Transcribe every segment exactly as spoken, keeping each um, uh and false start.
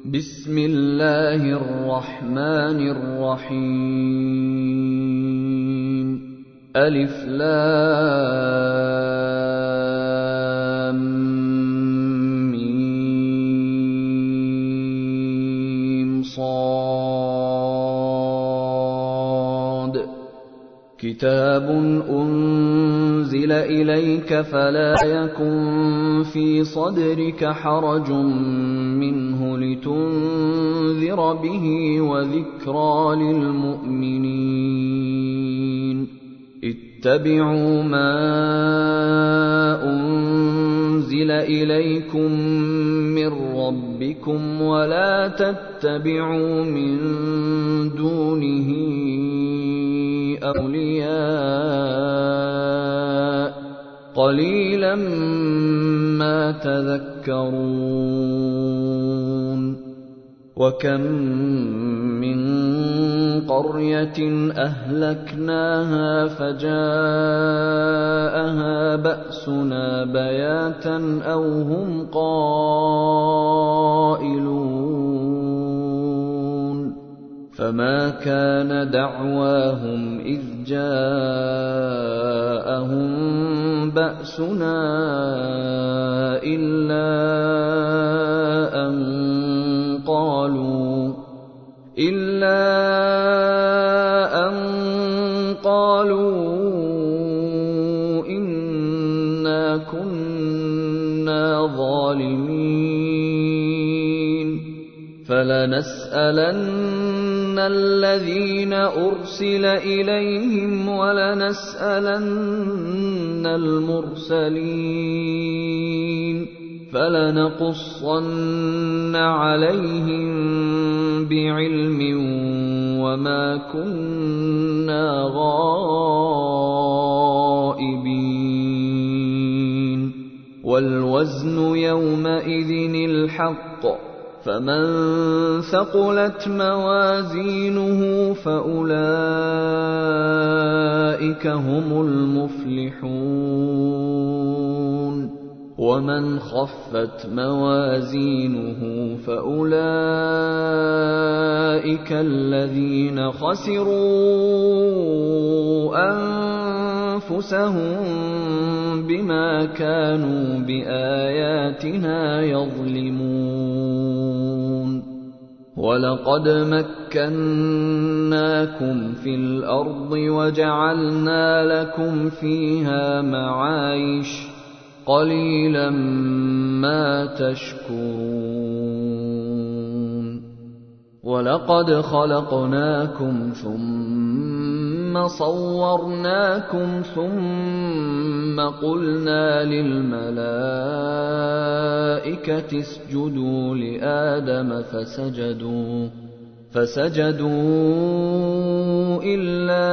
بسم الله الرحمن الرحيم ألف لام ميم صاد كتاب أنزل إليك فلا يكن في صدرك حرج منه لتنذر به وذكرى للمؤمنين اتبعوا ما أنزل إليكم من ربكم ولا تتبعوا من دونه أولياء قليلا ما تذكرون وكم من قرية أهلكناها فجاءها بأسنا بياتا أو هم قائلون فما كان دعواهم إذ جاءهم بأسنا إلا أن قالوا إلا أن قالوا إنا كنا ظالمين فلنسألن الذين أرسل إليهم ولنسألن المرسلين فلنقصن عليهم بعلم وما كنا غائبين والوزن يومئذ الحق فمن ثقلت موازينه فأولئك هم المفلحون ومن خفت موازينه فأولئك الذين خسروا أنفسهم بما كانوا بآياتنا يظلمون ولقد مكناكم في الأرض وجعلنا لكم فيها معايش قليلا ما تشكرون ولقد خلقناكم ثم صورناكم ثم قلنا للملائكة اسجدوا لآدم فسجدوا فسجدوا إلا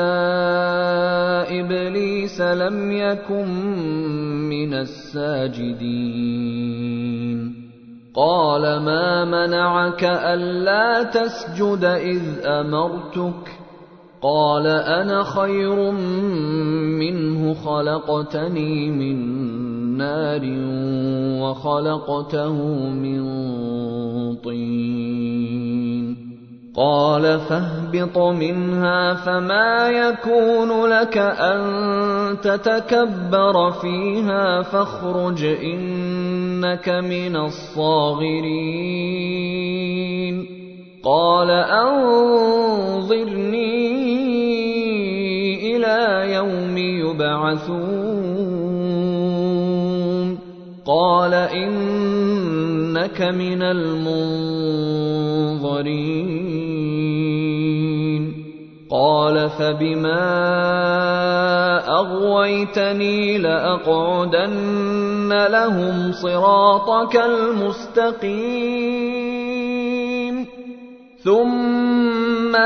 إبليس لم يكن من الساجدين قال ما منعك ألا تسجد إذ أمرتك قال أنا خير منه خلقتني من نار وخلقته من طين قال فاهبط منها فما يكون لك أن تتكبر فيها فاخرج إنك من الصاغرين قال أنظرني إلى يوم يبعثون قال إنك من المنظرين قال فبما أغويتني لأقعدن لهم صراطك المستقيم ثم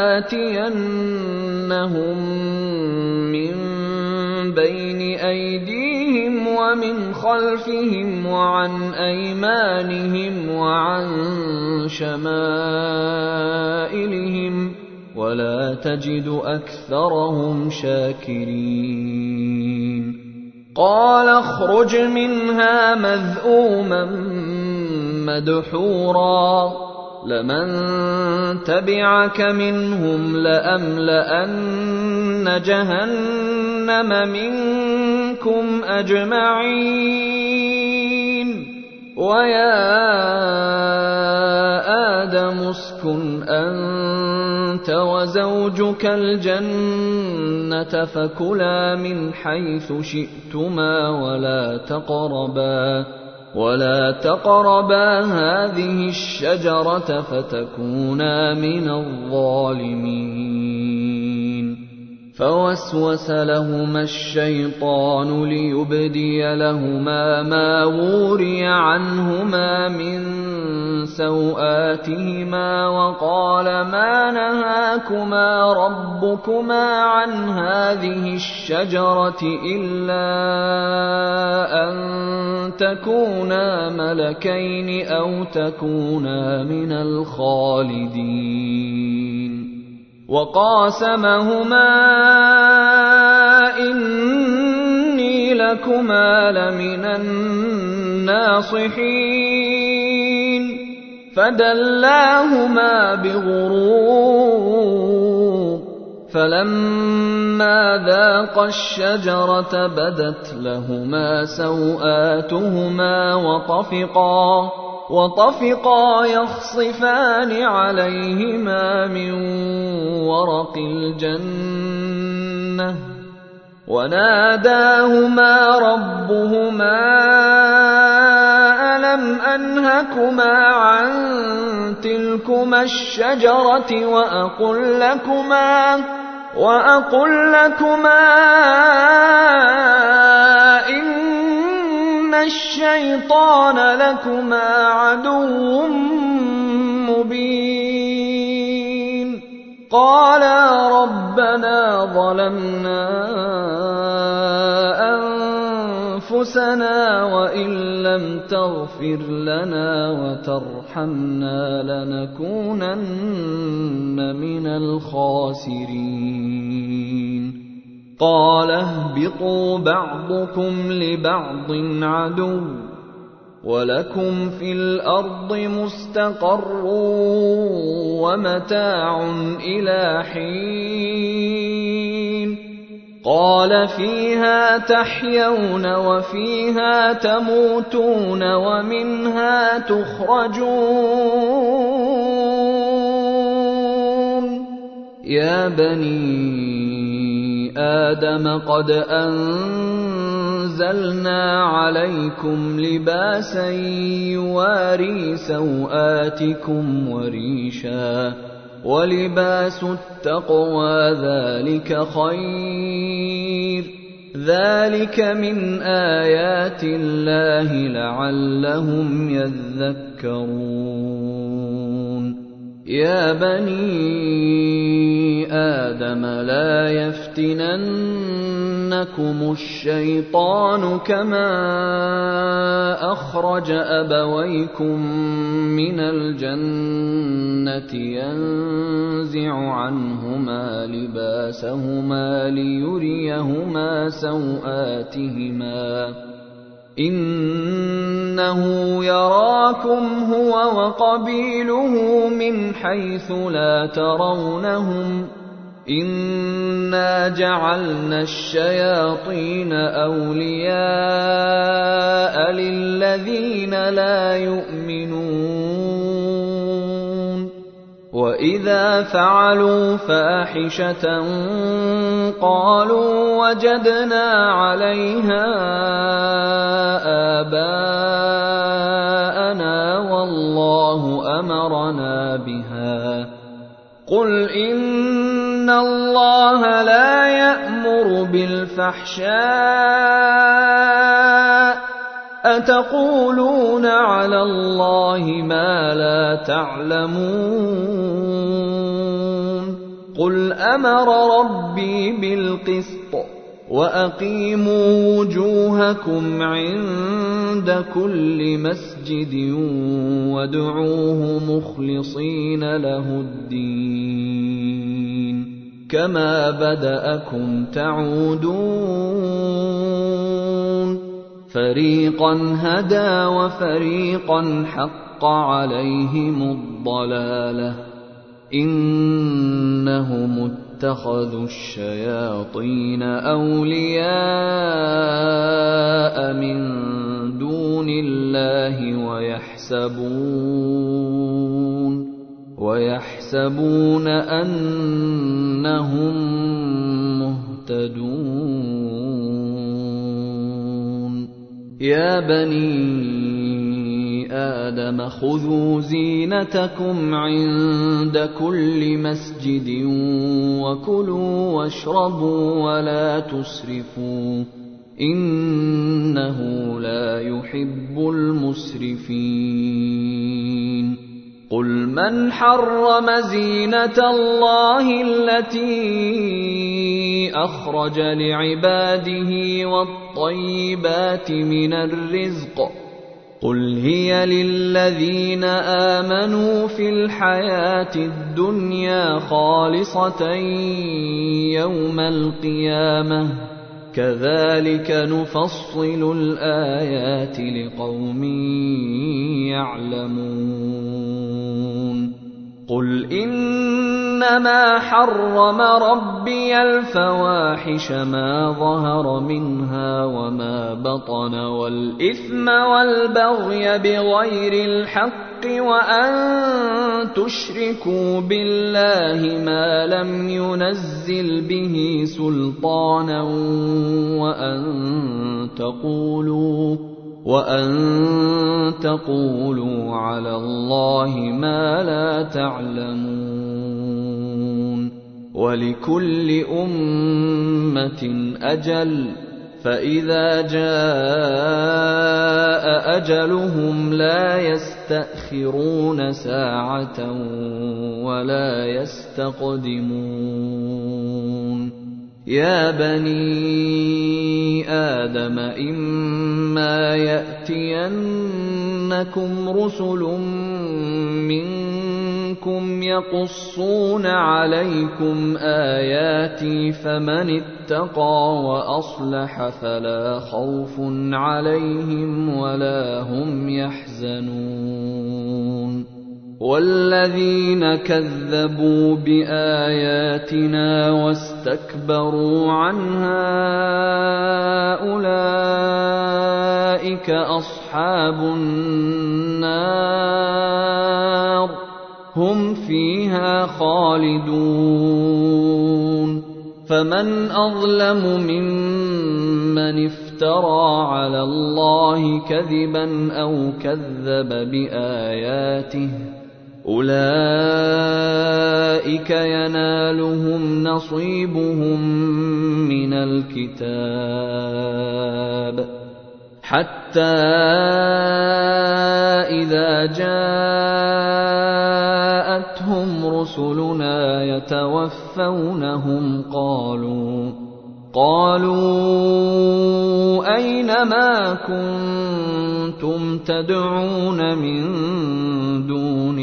لآتينهم من بين أيديهم ومن خلفهم وعن أيمانهم وعن شمائلهم ولا تجد أكثرهم شاكرين قال اخرج منها مذءوما مدحورا لمن تبعك منهم لأملأن جهنم منكم أجمعين ويا آدم اسكن أنت وزوجك الجنة فكلا من حيث شئتما ولا تقربا ولا تقربا هذه الشجرة فتكونا من الظالمين فوسوس لهما الشيطان ليبدي لهما ما وري عنهما من سوآتهما وقال ما نهاكما ربكما عن هذه الشجرة إلا أن تكونا ملكين أو تكونا من الخالدين وقاسمهما إني لكما لمن الناصحين فدلاهما بغرور فلما ذاقا الشجرة بدت لهما سوآتهما وطفقا وطفقا يخصفان عليهما من ورق الجنة وناداهما ربهما ألم أنهكما عن تلكما الشجرة وأقل لكما وأقل لكما إن الشيطان لكما عدو مبين قالا ربنا ظلمنا أنفسنا وإن لم تغفر لنا وترحمنا لنكونن من الخاسرين قال اهبطوا بعضكم لبعض عدو ولكم في الأرض مستقر ومتاع إلى حين قال فيها تحيون وفيها تموتون ومنها تخرجون يا بني آدم قد أنزلنا عليكم لباسا يواري سوآتكم وريشا ولباس التقوى ذلك خير ذلك من آيات الله لعلهم يذكرون يا بني آدم لا يفتننكم الشيطان كما أخرج أبويكم من الجنة ينزع عنهما لباسهما ليريهما سوآتهما إنه يراكم هو وقبيله من حيث لا ترونهم إنا جعلنا الشياطين أولياء للذين لا يؤمنون وإذا فعلوا فاحشة قالوا وجدنا عليها آباءنا والله أمرنا بها قل إن الله لا يأمر بالفحشاء أتقولون على الله ما لا تعلمون قل أمر ربي بالقسط وأقيموا وجوهكم عند كل مسجد وادعوه مخلصين له الدين كما بدأكم تعودون فريقا هدى وفريقا حق عليهم الضلالة إنهم اتخذوا الشياطين أولياء من دون الله ويحسبون ويحسبون أنهم مهتدون يا بني آدم خذوا زينتكم عند كل مسجد وكلوا واشربوا ولا تسرفوا إنه لا يحب المسرفين قل من حرم زينة الله التي أخرج لعباده والطيبات من الرزق قل هي للذين آمنوا في الحياة الدنيا خالصة يوم القيامة كذلك نفصل الآيات لقوم يعلمون قل إنما حرم ربي الفواحش ما ظهر منها وما بطن والإثم والبغي بغير الحق وأن تشركوا بالله ما لم ينزل به سلطانا وأن تقولوا وأن تقولوا على الله ما لا تعلمون ولكل أمة أجل فإذا جاء أجلهم لا يستأخرون ساعة ولا يستقدمون يا بني آدم إما يأتينكم رسل منكم يقصون عليكم آياتي فمن اتقى وأصلح فلا خوف عليهم ولا هم يحزنون والذين كذبوا بآياتنا واستكبروا عنها أولئك أصحاب النار هم فيها خالدون فمن أظلم ممن افترى على الله كذبا أو كذب بآياته أولئك ينالهم نصيبهم من الكتاب حتى إذا جاءتهم رسلنا يتوفونهم قالوا قالوا أين ما كنتم تدعون من دون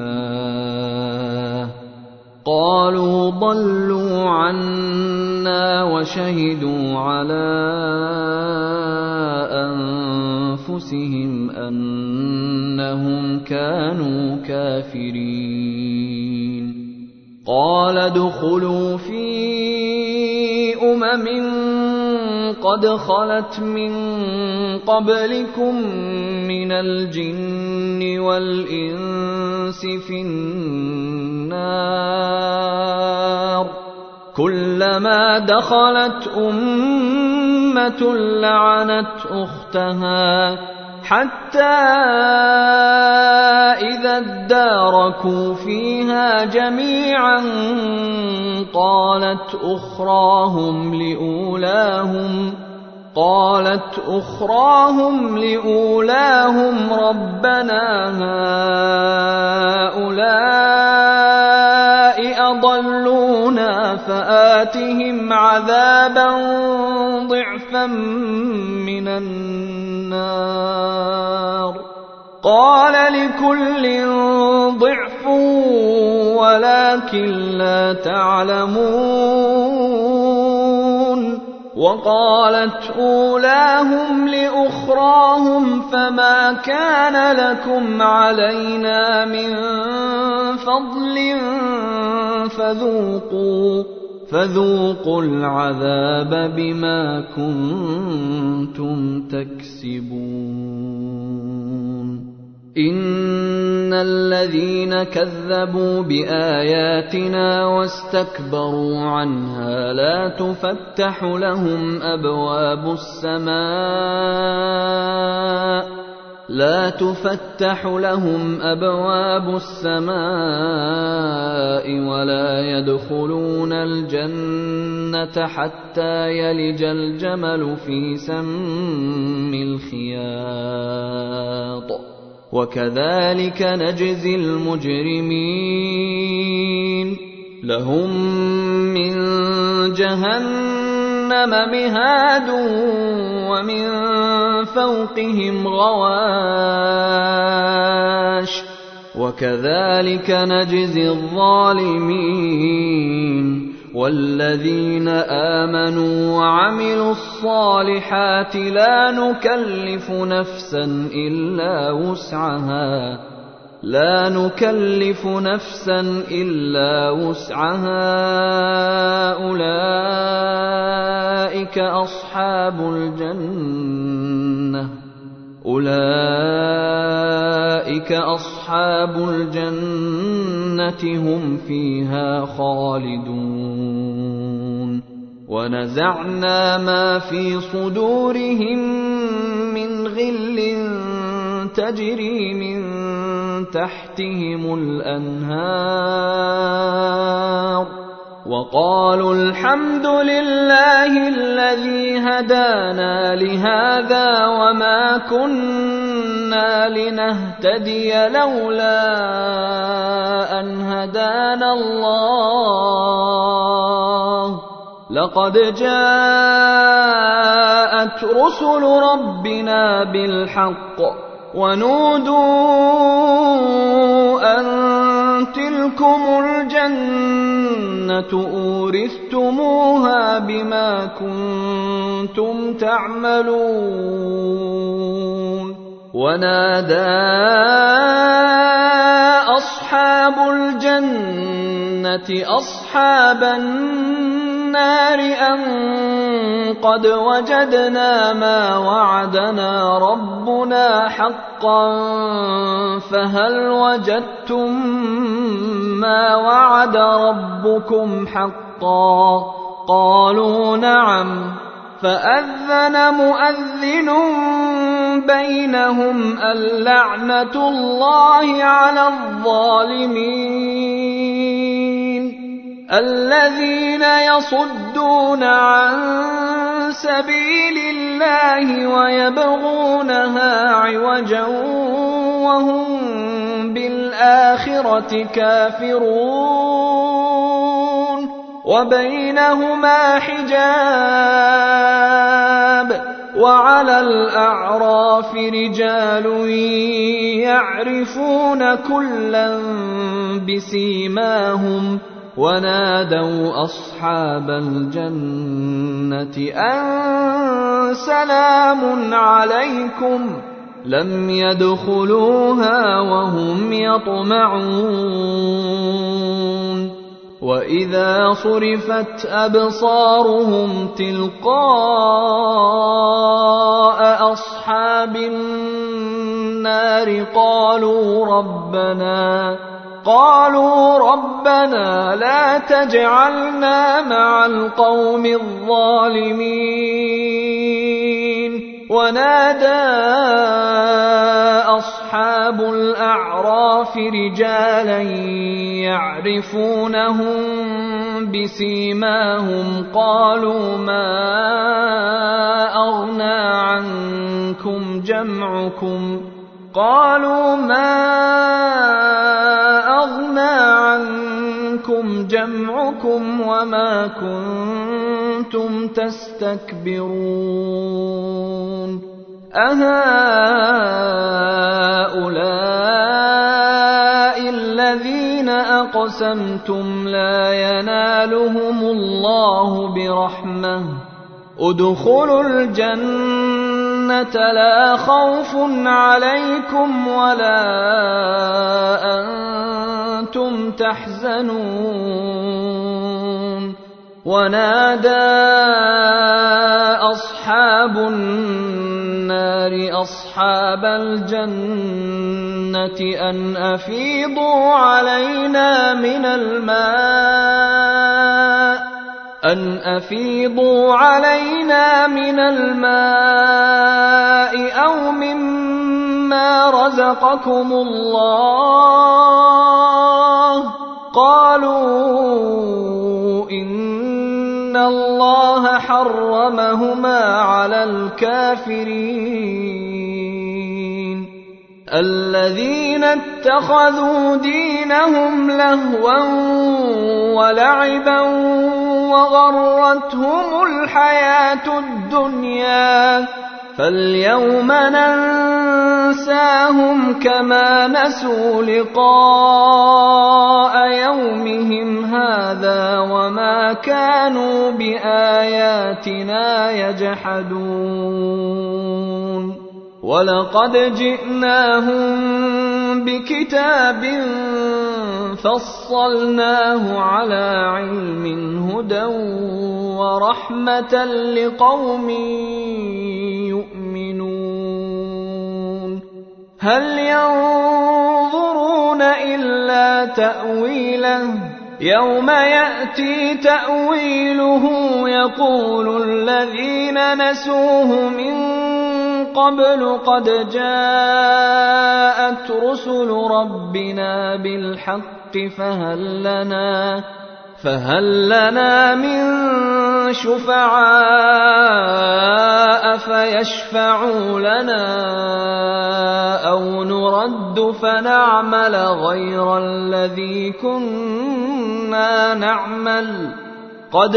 الله قالوا ضلوا عنا وشهدوا على أنفسهم أنهم كانوا كافرين قال ادخلوا في أمم قد خلت من قبلكم من الجن والإنس في النار كلما دخلت أمة لعنت أختها حتى إذا اداركوا فيها جميعا قالت أخراهم لأولاهم قالت أخراهم لأولاهم ربنا هؤلاء أضلونا فآتهم عذابا ضعفا من النار قال لكل ضعف ولكن لا تعلمون وقالت أولاهم لأخراهم فما كان لكم علينا من فضل فذوقوا فذوقوا العذاب بما كنتم تكسبون إن الذين كذبوا بآياتنا واستكبروا عنها لا تفتح لهم أبواب السماء لا تفتح لهم أبواب السماء ولا يدخلون الجنة حتى يلج الجمل في سم الخياط وكذلك نجزي المجرمين لهم من جهنم مهاد ومن فوقهم غواش وكذلك نجزي الظالمين والذين آمنوا وعملوا الصالحات لا نكلف نفسا إلا وسعها لا نكلف نفسا إلا وسعها أولئك أصحاب الجنة أولئك أصحاب الجنة هم فيها خالدون ونزعنا ما في صدورهم من غل تجري من تحتهم الأنهار وقالوا الحمد لله الذي هدانا لهذا وما كنا لنهتدي لولا أن هدانا الله لقد جاءت رسل ربنا بالحق ونودوا أن تلكم الجنة أورثتموها بما كنتم تعملون ونادى أصحاب الجنة أصحاب النار أن قد وجدنا ما وعدنا ربنا حقا فهل وجدتم ما وعد ربكم حقا قالوا نعم فأذن مؤذن بينهم اللعنة الله على الظالمين الذين يصدون عن سبيل الله ويبغونها عوجا وهم بالآخرة كافرون وبينهما حجاب وعلى الأعراف رجال يعرفون كلا بسيماهم ونادوا أصحاب الجنة أن سلام عليكم لم يدخلوها وهم يطمعون وإذا صرفت أبصارهم تلقاء أصحاب النار قالوا ربنا قالوا ربنا لا تجعلنا مع القوم الظالمين ونادى أصحاب الأعراف رجالا يعرفونهم بسيماهم قالوا ما أغنى عنكم جمعكم قالوا ما أغنى عنكم جمعكم وما كنتم تستكبرون أهؤلاء الذين أقسمتم لا ينالهم الله برحمة ادخلوا الجنة لا خوف عليكم ولا أنتم تحزنون ونادى أصحاب النار أصحاب الجنة أن أفيضوا علينا من الماء أن أفيضوا علينا من الماء أو مما رزقكم الله قالوا إن الله حرمهما على الكافرين الذين اتخذوا دينهم لهوا ولعبا وغرتهم الحياة الدنيا فاليوم ننساهم كما نسوا لقاء يومهم هذا وما كانوا بآياتنا يجحدون ولقد جئناهم بكتاب فصلناه على علم هدى ورحمة لقوم يؤمنون هل ينظرون إلا تأويله يوم يأتي تأويله يقول الذين نسوه من قبل قد جاءت رسل ربنا بالحق فهل لنا فهل لنا من شفعاء فيشفعوا لنا أو نرد فنعمل غير الذي كنا نعمل قد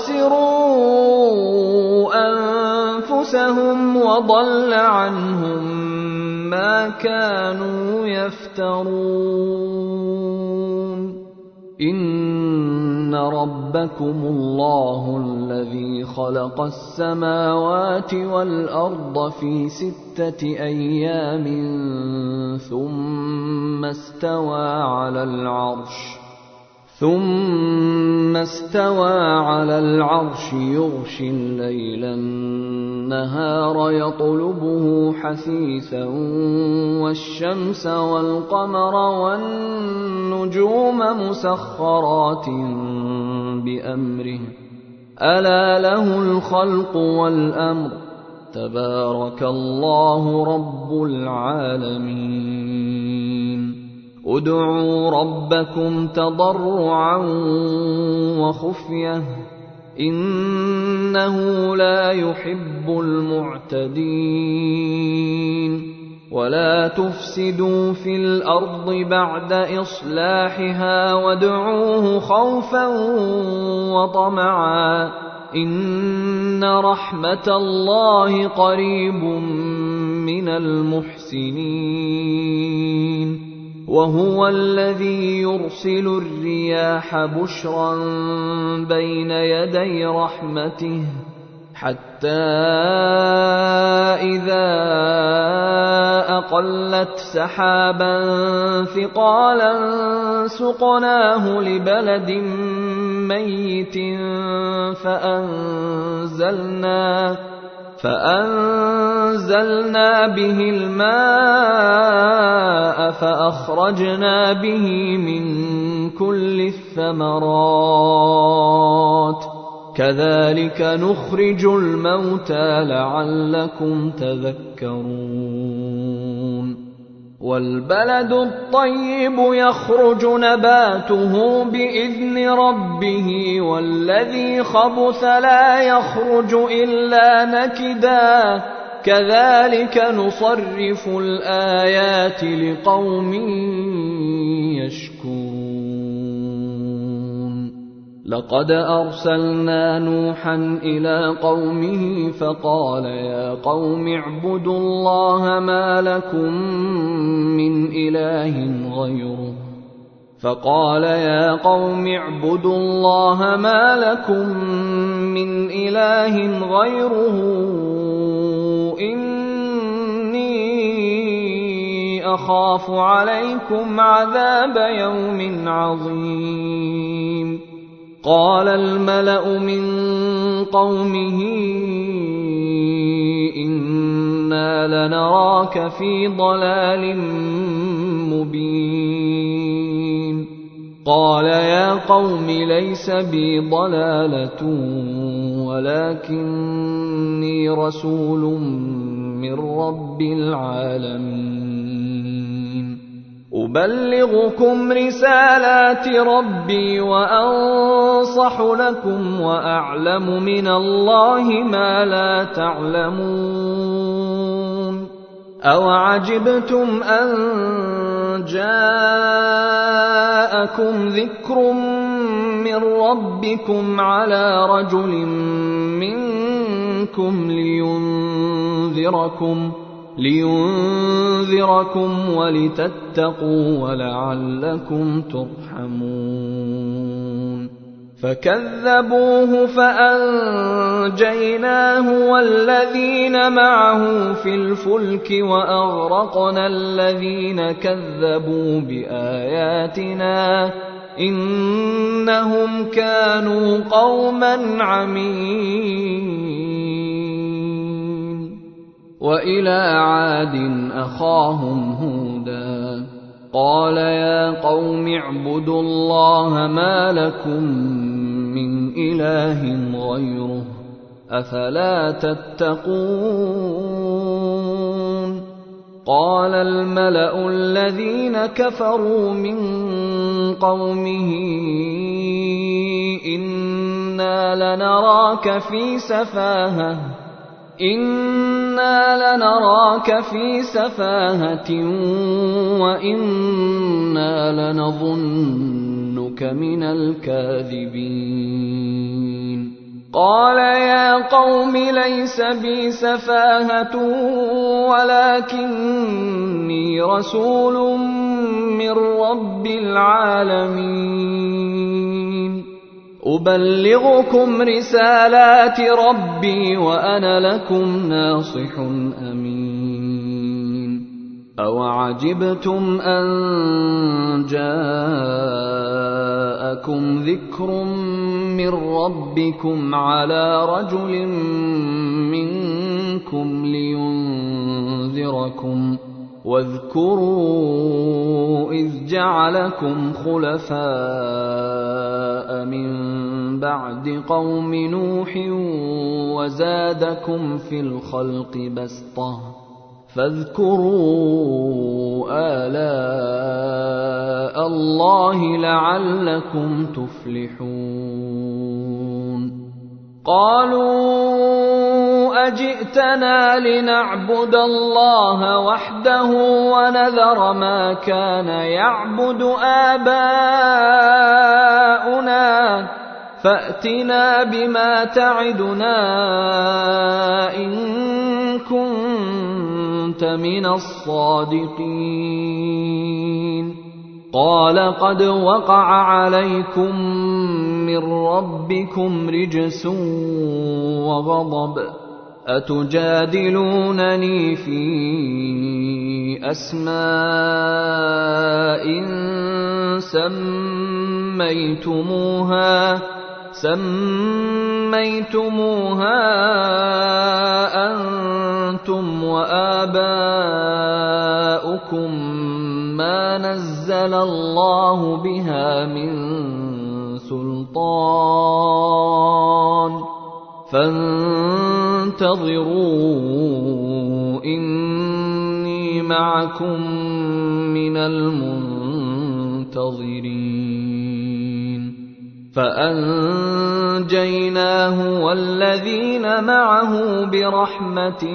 خسروا أنفسهم وضل عنهم ما كانوا يفترون إن ربكم الله الذي خلق السماوات والأرض في ستة أيام ثم استوى على العرش ثم استوى على العرش يغشي الليل النهار يطلبه حثيثا والشمس والقمر والنجوم مسخرات بأمره ألا له الخلق والأمر تبارك الله رب العالمين ادعوا ربكم تضرعا وخفية إنه لا يحب المعتدين ولا تفسدوا في الأرض بعد إصلاحها وادعوه خوفا وطمعا إن رحمة الله قريب من المحسنين وهو الذي يرسل الرياح بشرا بين يدي رحمته حتى إذا أقلت سحابا ثقالا سقناه لبلد ميت فأنزلنا فأنزلنا به الماء فأخرجنا به من كل الثمرات كذلك نخرج الموتى لعلكم تذكرون والبلد الطيب يخرج نباته بإذن ربه والذي خبث لا يخرج إلا نكدا كذلك نصرف الآيات لقوم يشكرون لقد أرسلنا نوحا إلى قومه فقال يا قوم اعبدوا الله ما لكم من إله غيره فقال يا قوم اعبدوا الله ما لكم من إله غيره إني أخاف عليكم عذاب يوم عظيم. قال الملأ من قومه إنا لنراك في ضلال مبين. قال يا قوم ليس بي ضلالة ولكني رسول من رب العالمين أبلغكم رسالات ربي وأنصح لكم وأعلم من الله ما لا تعلمون. أوعجبتم أن جاءكم ذكر من ربكم على رجل منكم لينذركم لينذركم ولتتقوا ولعلكم ترحمون. فكذبوه فأنجيناه والذين معه في الفلك وأغرقنا الذين كذبوا بآياتنا إنهم كانوا قوما عمين. وإلى عاد أخاهم هودا قال يا قوم اعبدوا الله ما لكم من إله غيره أفلا تتقون. قال الملأ الذين كفروا من قومه إنا لنراك في سفاهة إنا لنراك في سفاهة وإنا لنظنك من الكاذبين. قال يا قوم ليس بي سفاهة ولكني رسول من رب العالمين أبلغكم رسالات ربي وأنا لكم ناصح أمين. أوعجبتم أن جاءكم ذكر من ربكم على رجل منكم لينذركم واذكروا إذ جعلكم خلفاء من بعد قوم نوح وزادكم في الخلق بسطة فاذكروا آلاء الله لعلكم تفلحون. قالوا أجئتنا لنعبد الله وحده ونذر ما كان يعبد آباؤنا فأتنا بما تعدنا إن كنت من الصادقين. قال قد وقع عليكم من ربكم رجس وغضب أتجادلونني في أسماء سميتموها سميتموها أنتم وآباؤكم ما نزل الله بها من سلطان فانتظروا إني معكم من المنتظرين. فأنجيناه والذين معه برحمة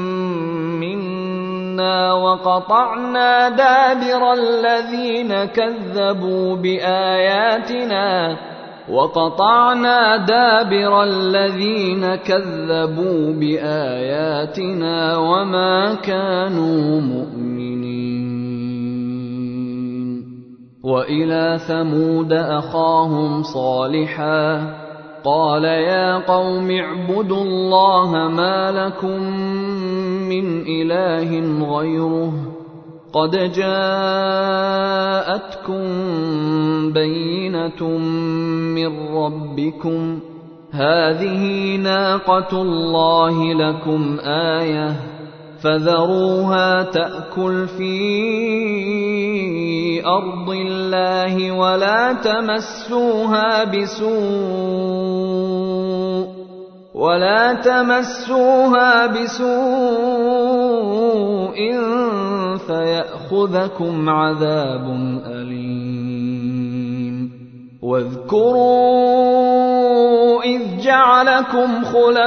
منا وقطعنا دابر الذين كذبوا بآياتنا وقطعنا دابر الذين كذبوا بآياتنا وما كانوا مؤمنين. وإلى ثمود أخاهم صالحا قال يا قوم اعبدوا الله ما لكم من إله غيره قد جاءتكم بينة من ربكم هذه ناقة الله لكم آية فذروها تأكل في أرض الله ولا تمسوها بسوء ولا تمسوها بسوء فيأخذكم عذاب أليم واذكروا إذ جعلكم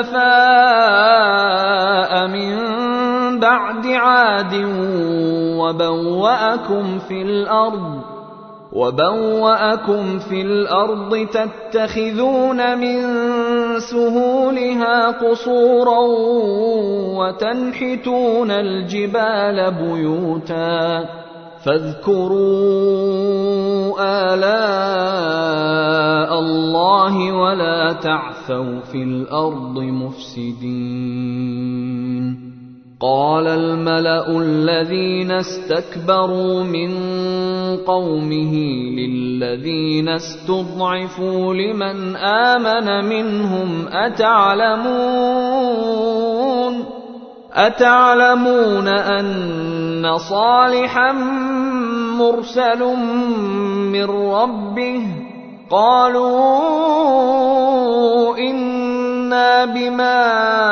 خلفاء من بعد عاد وبوأكم في الأرض وبوأكم في الأرض تتخذون من سهولها قصورا وتنحتون الجبال بيوتا فاذكروا آلاء الله ولا تعثوا في الأرض مفسدين. قال الملأ الذين استكبروا من قومه للذين استضعفوا لمن آمن منهم أتعلمون أتعلمون أن صالحا مرسل من ربه قالوا إنا بما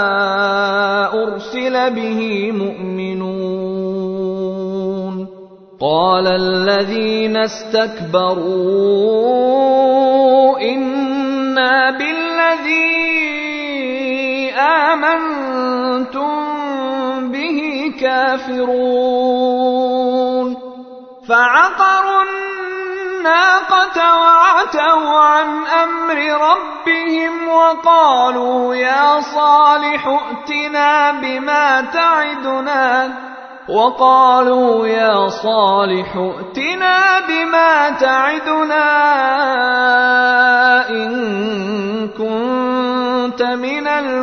أرسل به مؤمنون. قال الذين استكبروا إنا بالذي آمنتم به كافرون. فعقروا الناقة وعتوا عن أمر ربهم وقالوا يا صالح ائتنا بما تعدنا وقالوا يا صالح ائتنا بما تعدنا إن كنت من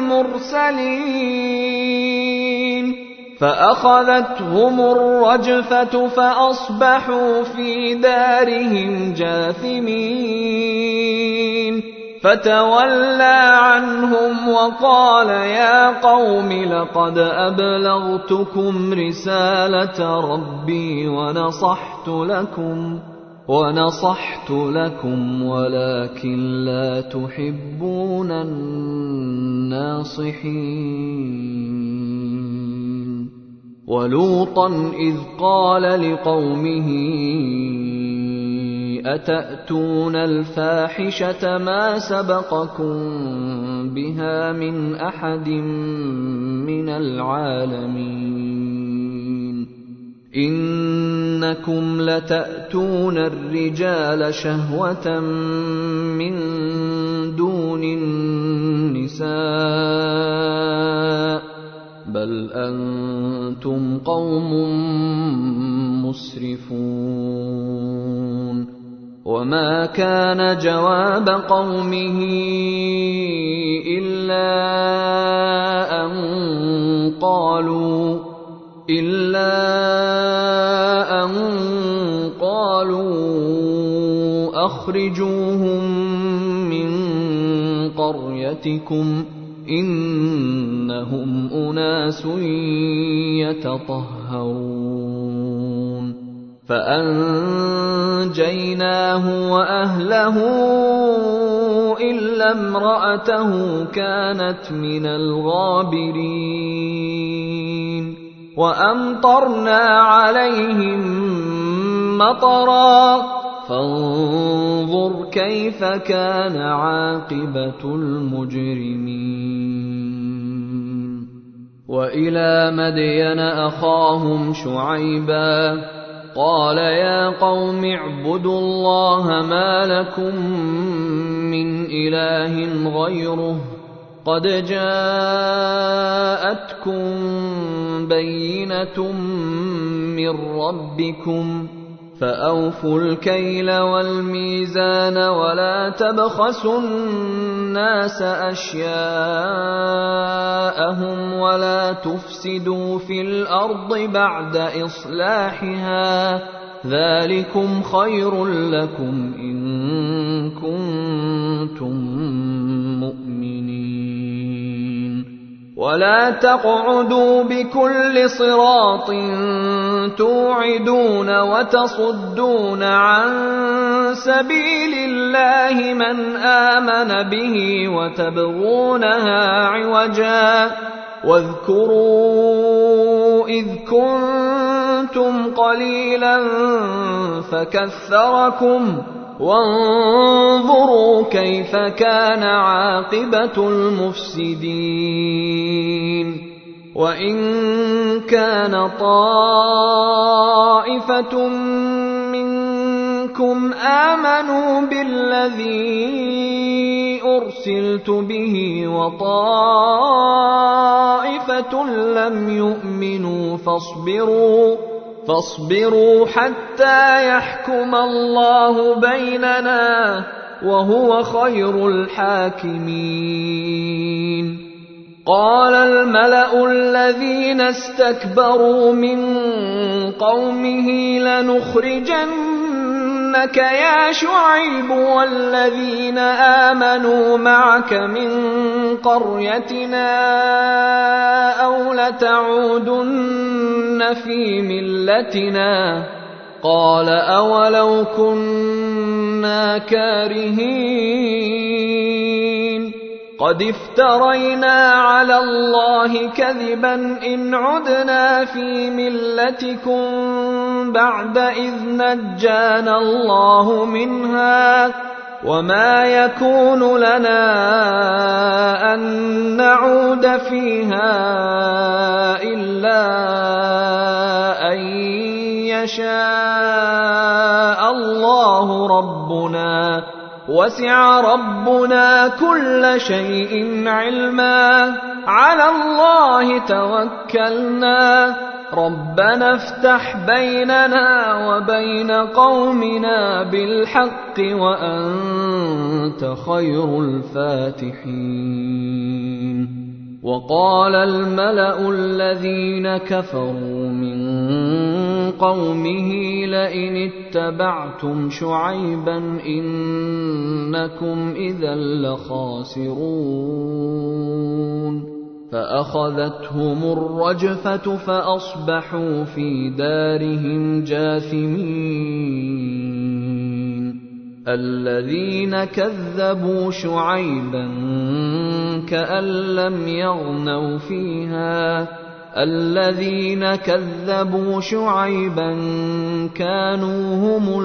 المرسلين. فأخذتهم الرجفة فأصبحوا في دارهم جاثمين. فتولى عنهم وقال يا قوم لقد أبلغتكم رسالة ربي ونصحت لكم ونصحت لكم ولكن لا تحبون الناصحين. ولوطا إذ قال لقومه أتأتون الفاحشة ما سبقكم بها من أحد من العالمين إنكم لتأتون الرجال شهوة من دون النساء بل أنتم قوم مسرفون. وما كان جواب قومه إلا أن قالوا إلا أن قالوا أخرجوهم من قريتكم إنهم أناس يتطهرون. فأنجيناه وأهله إلا امرأته كانت من الغابرين. وأمطرنا عليهم مطرا فانظر كيف كان عاقبة المجرمين. وإلى مدين أخاهم شعيبا قال يا قوم اعبدوا الله ما لكم من إله غيره قد جاءتكم بينة من ربكم فأوفوا الكيل والميزان ولا تبخسوا الناس أشياءهم ولا تفسدوا في الأرض بعد إصلاحها ذلكم خير لكم إن كنتم مؤمنين ولا تقعدوا بكل صراط توعدون وتصدون عن سبيل الله من آمن به وتبغونها عوجا واذكروا إذ كنتم قليلا فكثركم وانظروا كيف كان عاقبة المفسدين وإن كان طائفة منكم آمنوا بالذي أرسلت به وطائفة لم يؤمنوا فاصبروا فاصبروا حتى يحكم الله بيننا وهو خير الحاكمين قال الملأ الذين استكبروا من قومه لنخرجنك يا شعيب والذين آمنوا معك من قريتنا أو لتعودن في ملتنا قال أولو كنا كارهين قد افترينا على الله كذبا إن عدنا في ملتكم بعد إذ نجانا الله منها وما يكون لنا أن نعود فيها إلا أن يشاء الله ربنا وسع ربنا كل شيء علما على الله توكلنا ربنا افتح بيننا وبين قومنا بالحق وأنت خير الفاتحين وقال الملأ الذين كفروا من قومه لئن اتبعتم شعيبا إنكم إذا لخاسرون فأخذتهم الرجفة فأصبحوا في دارهم جاثمين الذين كذبوا شعيبا كأن لم يغنوا فيها الذين كذبوا شعيبا كانوا هم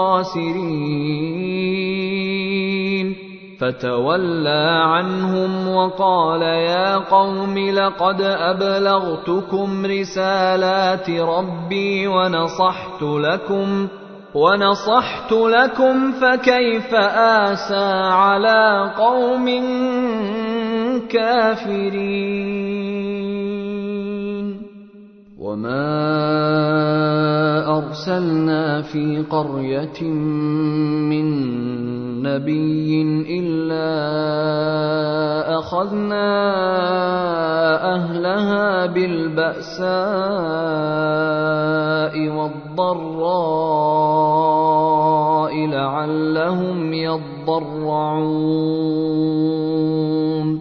الخاسرين فتولى عنهم وقال يا قوم لقد أبلغتكم رسالات ربي ونصحت لكم ونصحت لكم فكيف آسى على قوم كافرين وما أرسلنا في قرية من نبي إلا أخذنا أهلها بالبأساء والضراء لعلهم يضرعون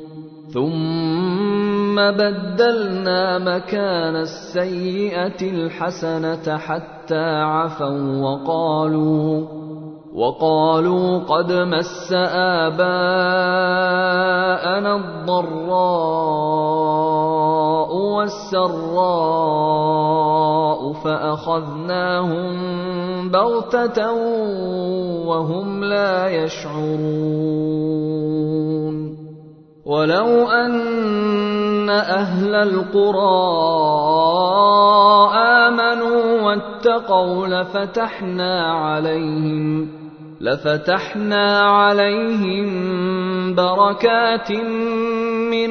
ثم بدلنا مكان السيئة الحسنة حتى عفوا وقالوا وقالوا قد مس آباءنا الضراء والسراء فأخذناهم بغتة وهم لا يشعرون ولو أن أهل القرى آمنوا واتقوا لفتحنا عليهم لفتحنا عليهم بركات من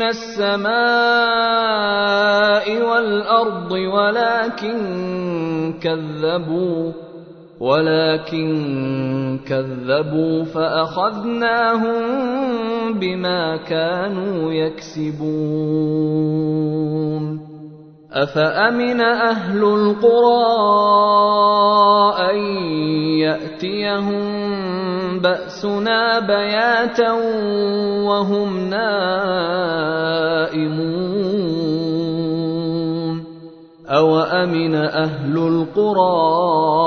السماء والأرض ولكن كذبوا ولكن كذبوا فأخذناهم بما كانوا يكسبون أفأمن أهل القرى أن يأتيهم بأسنا بياتا وهم نائمون أوأمن أهل القرى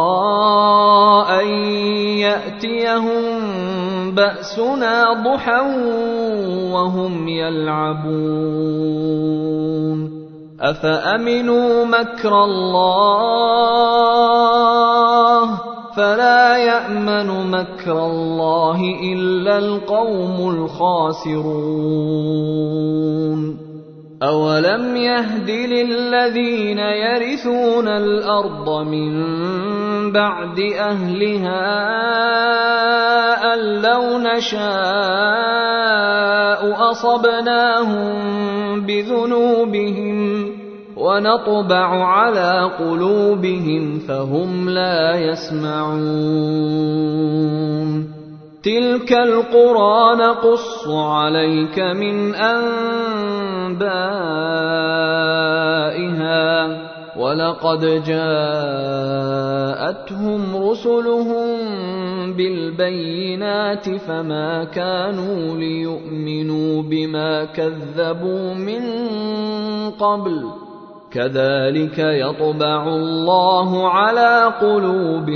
أن يأتيهم بأسنا ضحى وهم يلعبون أفأمنوا مكر الله فلا يأمن مكر الله إلا القوم الخاسرون أولم يهد للذين يرثون الأرض من بعد أهلها أن لو نشاء أصبناهم بذنوبهم ونطبع على قلوبهم فهم لا يسمعون تلك القرى نقص عليك من أنبائها ولقد جاءتهم رسلهم بالبينات فما كانوا ليؤمنوا بما كذبوا من قبل كذلك يطبع الله على قلوب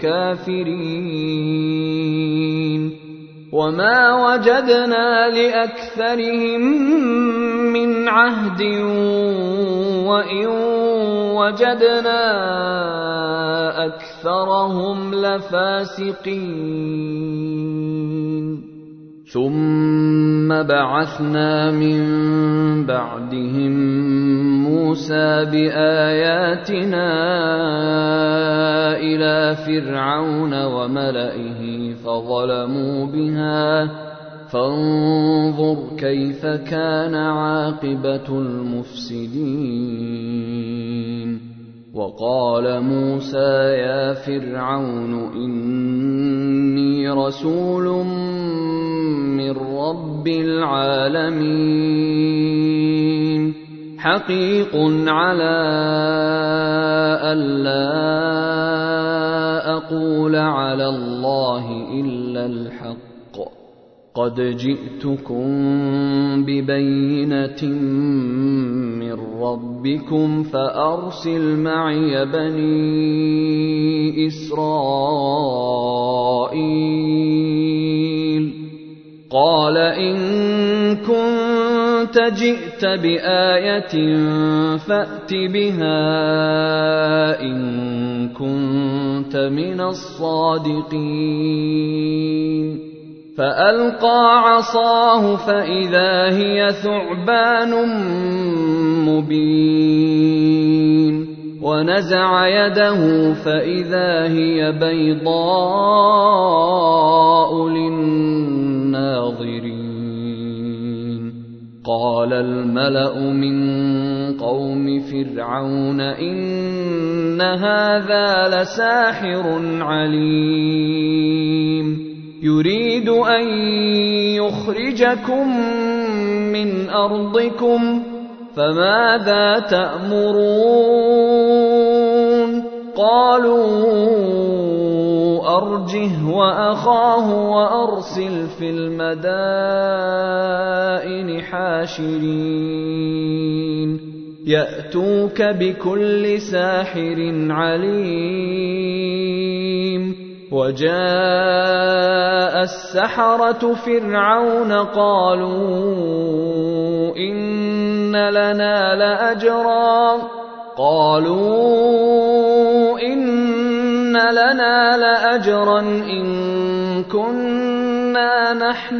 الكافرين وما وجدنا لأكثرهم من عهد وإن وجدنا أكثرهم لفاسقين ثم بعثنا من بعدهم موسى بآياتنا إلى فرعون وملئه فظلموا بها فانظر كيف كان عاقبة المفسدين وقال موسى يا فرعون إني رسول من رب العالمين حقيق على ألا أقول على الله إلا الحق قد جئتكم ببينة من ربكم فأرسل معي بني إسرائيل قال إن كنت جئت بآية فأت بها إن كنت من الصادقين فألقى عصاه فإذا هي ثعبان مبين ونزع يده فإذا هي بيضاء للناظرين قال الملأ من قوم فرعون إن هذا لساحر عليم يريد أن يخرجكم من أرضكم فماذا تأمرون قالوا أرجه وأخاه وأرسل في المدائن حاشرين يأتوك بكل ساحر عليم وجاء السحرة فرعون قالوا إن لنا لأجرا قالوا إن لنا لأجرا إن كنا نحن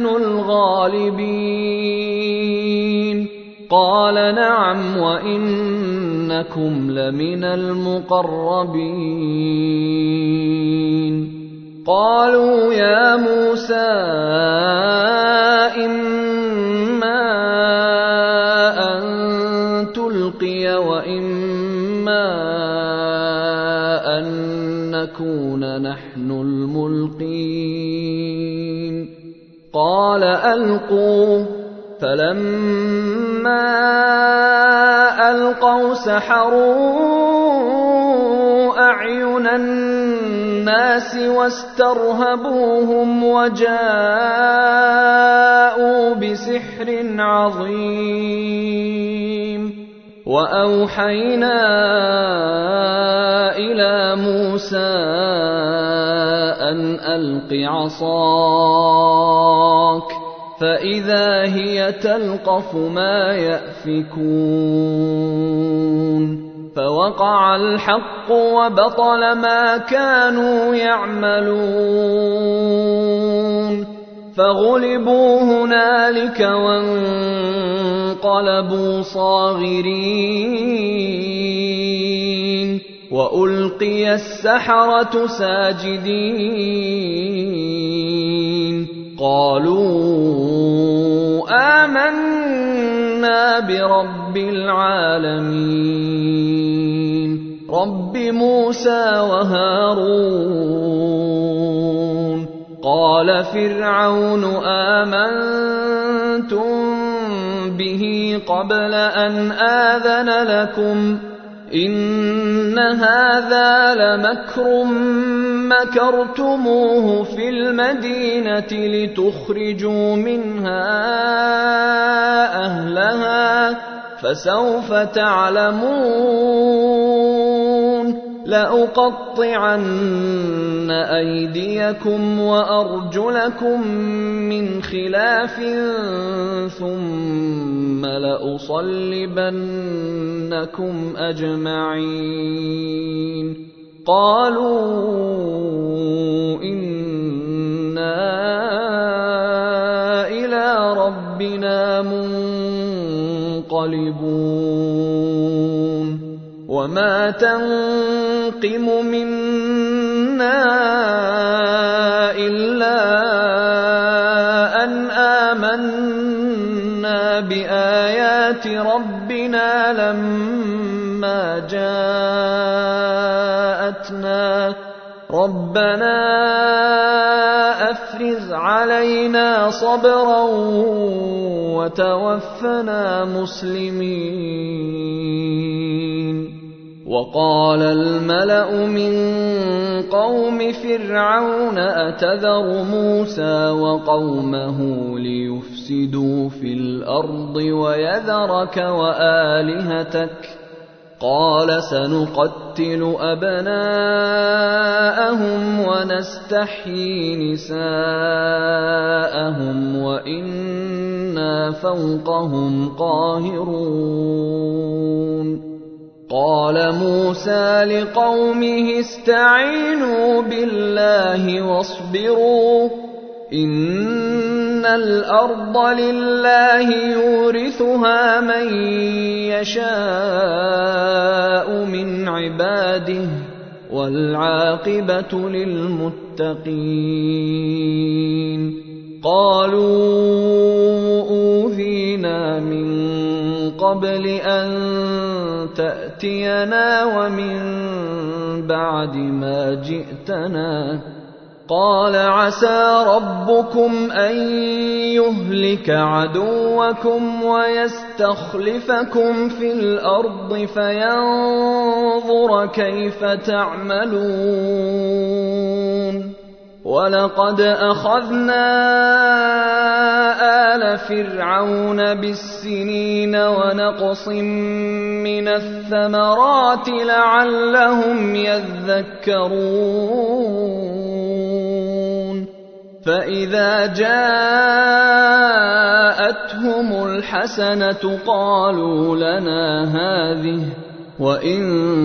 الغالبين قال نعم وإنكم لمن المقربين قالوا يا موسى إما أن تلقي وإما أن نكون نحن قال ألقوا. فلما ألقوا سحروا أعين الناس واسترهبوهم وجاءوا بسحر عظيم. وأوحينا إلى موسى أن ألق عصاك فإذا هي تلقف ما يأفكون. فوقع الحق وبطل ما كانوا يعملون. فغلبوا هنالك وانقلبوا صاغرين وألقي السحرة ساجدين قالوا آمنا برب العالمين رب موسى وهارون. قال فرعون آمنتم به قبل أن آذن لكم إن هذا لمكر مكرتموه في المدينة لتخرجوا منها أهلها فسوف تعلمون. لأقطعن أيديكم وأرجلكم من خلاف ثم لأصلبنكم أجمعين. قالوا إنا إلى ربنا منقلبون. وما تنقم منا إلا أن آمنا بآيات ربنا لما جاءتنا ربنا أفرغ علينا صبرا وتوفنا مسلمين. وقال الملأ من قوم فرعون أتذر موسى وقومه ليفسدوا في الأرض ويذرك وآلهتك قال سنقتل أبناءهم ونستحيي نساءهم وإنا فوقهم قاهرون. قال موسى لقومه استعينوا بالله واصبروا إن الأرض لله يورثها من يشاء من عباده والعاقبة للمتقين. قالوا أوذينا من قبل أن تأتينا ومن بعد ما جئتنا قال عسى ربكم أن يهلك عدوكم ويستخلفكم في الأرض فينظر كيف تعملون. ولقد أخذنا آل فرعون بالسنين ونقص من الثمرات لعلهم يذكرون. فإذا جاءتهم الحسنة قالوا لنا هذه وإن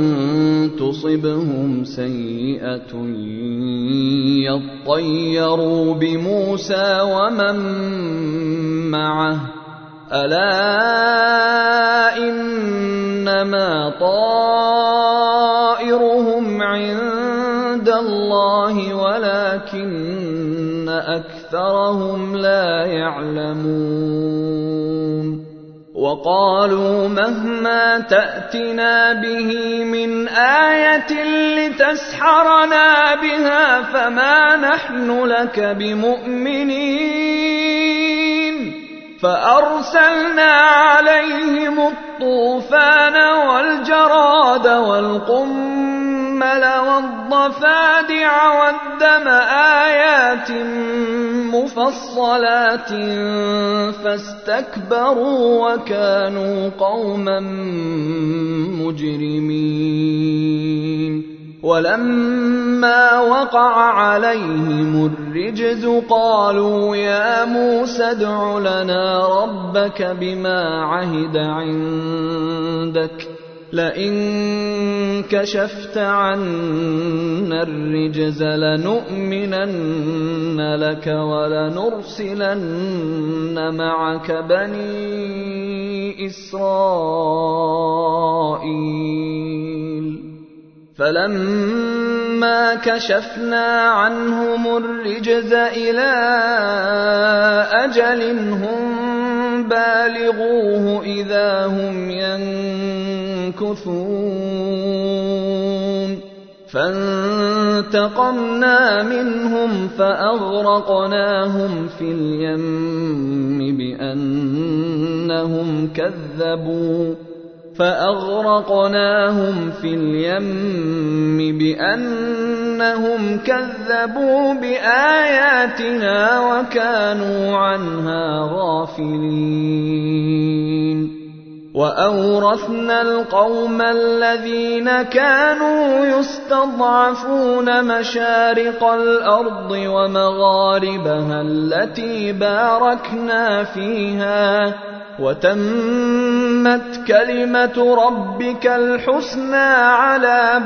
تصبهم سيئة يطيروا بموسى ومن معه ألا إنما طائرهم عند الله ولكن أكثرهم لا يعلمون. وقالوا مهما تأتنا به من آية لتسحرنا بها فما نحن لك بمؤمنين. فأرسلنا عليهم الطوفان والجراد والقمل والضفادع والدم آيات مفصلات فاستكبروا وكانوا قوما مجرمين ولما وقع عليهم الرجز قالوا يا موسى ادع لنا ربك بما عهد عندك لئن كشفت عنا الرجز لنؤمنن لك ولنرسلن معك بني إسرائيل فلما كشفنا عنهم الرجز إلى أجل هم بالغوه إذا هم ينكثون فانتقمنا منهم فأغرقناهم في اليم بأنهم كذبوا فأغرقناهم في اليم بأنهم كذبوا بآياتنا وكانوا عنها غافلين وأورثنا القوم الذين كانوا يستضعفون مشارق الأرض ومغاربها التي باركنا فيها وتمت كلمة ربك الحسنى على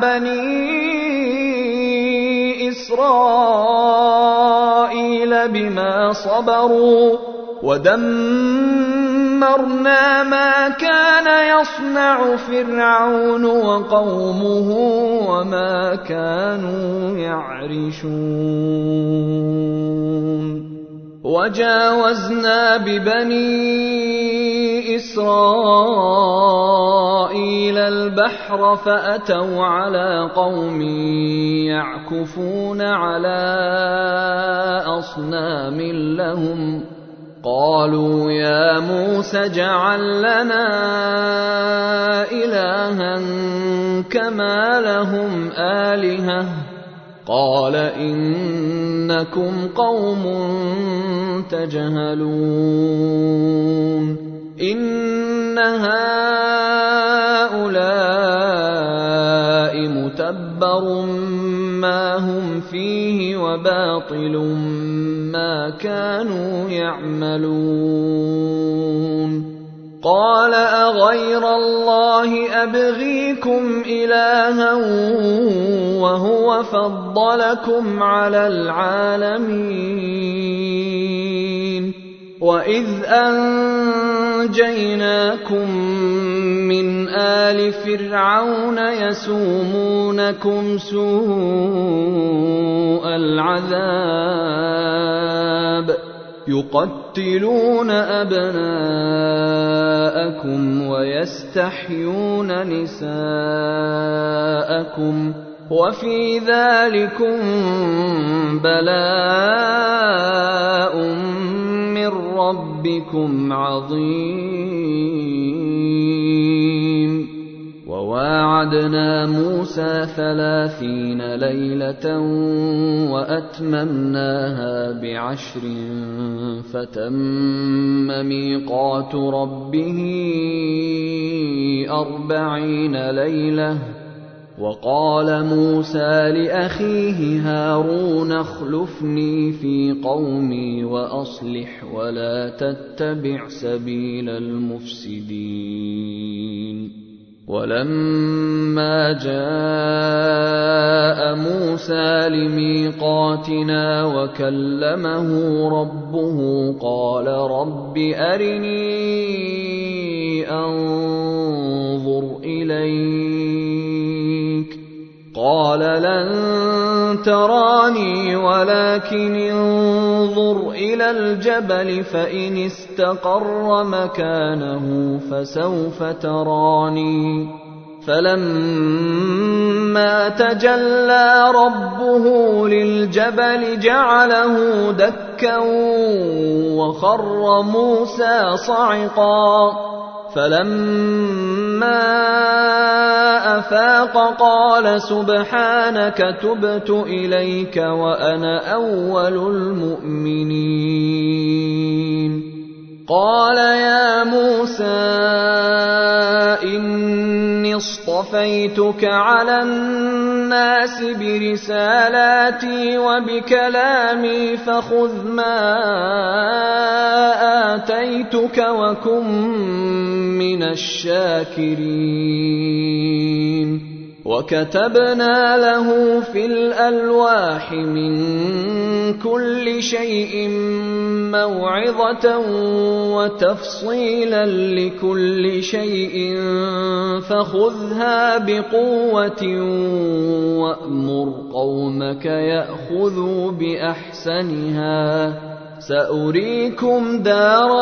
بني إسرائيل بما صبروا ودمرنا ما كان يصنع فرعون وقومه وما كانوا يعرشون وجاوزنا ببني إسرائيل البحر فأتوا على قوم يعكفون على أصنام لهم قالوا يا موسى اجعل لنا إلها كما لهم آلهة قال إنكم قوم تجهلون إن هؤلاء متبر ما هم فيه وباطل ما كانوا يعملون قال أغير الله أبغيكم إلها وهو فضلكم على العالمين وإذ أنجيناكم من آل فرعون يسومونكم سوء العذاب يقتلون أبناءكم ويستحيون نساءكم وفي ذلكم بلاء من ربكم عظيم وواعدنا موسى ثلاثين ليلة وأتممناها بعشر فتم ميقات ربه أربعين ليلة وقال موسى لأخيه هارون اخلفني في قومي وأصلح ولا تتبع سبيل المفسدين ولما جاء موسى لميقاتنا وكلمه ربه قال رب أرني أنظر إليك قال لن تراني ولكن انظر إلى الجبل فإن استقر مكانه فسوف تراني فلما فلما تجلى ربه للجبل جعله دكا وخر موسى صعقا فلما أفاق قال سبحانك تبت إليك وأنا أول المؤمنين قال يا موسى إني اصطفيتك على الناس برسالاتي وبكلامي فخذ ما آتيتك وكن من الشاكرين وكتبنا له في الألواح من كل شيء موعظة وتفصيلا لكل شيء فخذها بقوة وأمر قومك يأخذوا بأحسنها سأريكم دار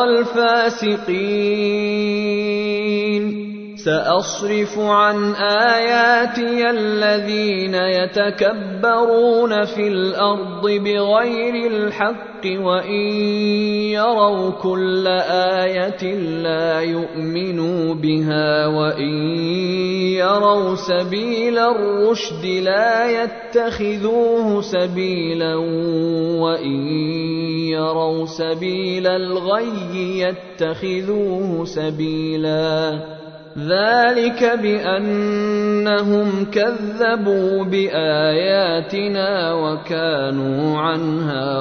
الفاسقين سأصرف عن آياتي الذين يتكبرون في الأرض بغير الحق وإن يروا كل آية لا يؤمنوا بها وإن يروا سبيل الرشد لا يتخذوه سبيلا وإن يروا سبيل الغي يتخذوه سبيلا ذلك بأنهم كذبوا بآياتنا وكانوا عنها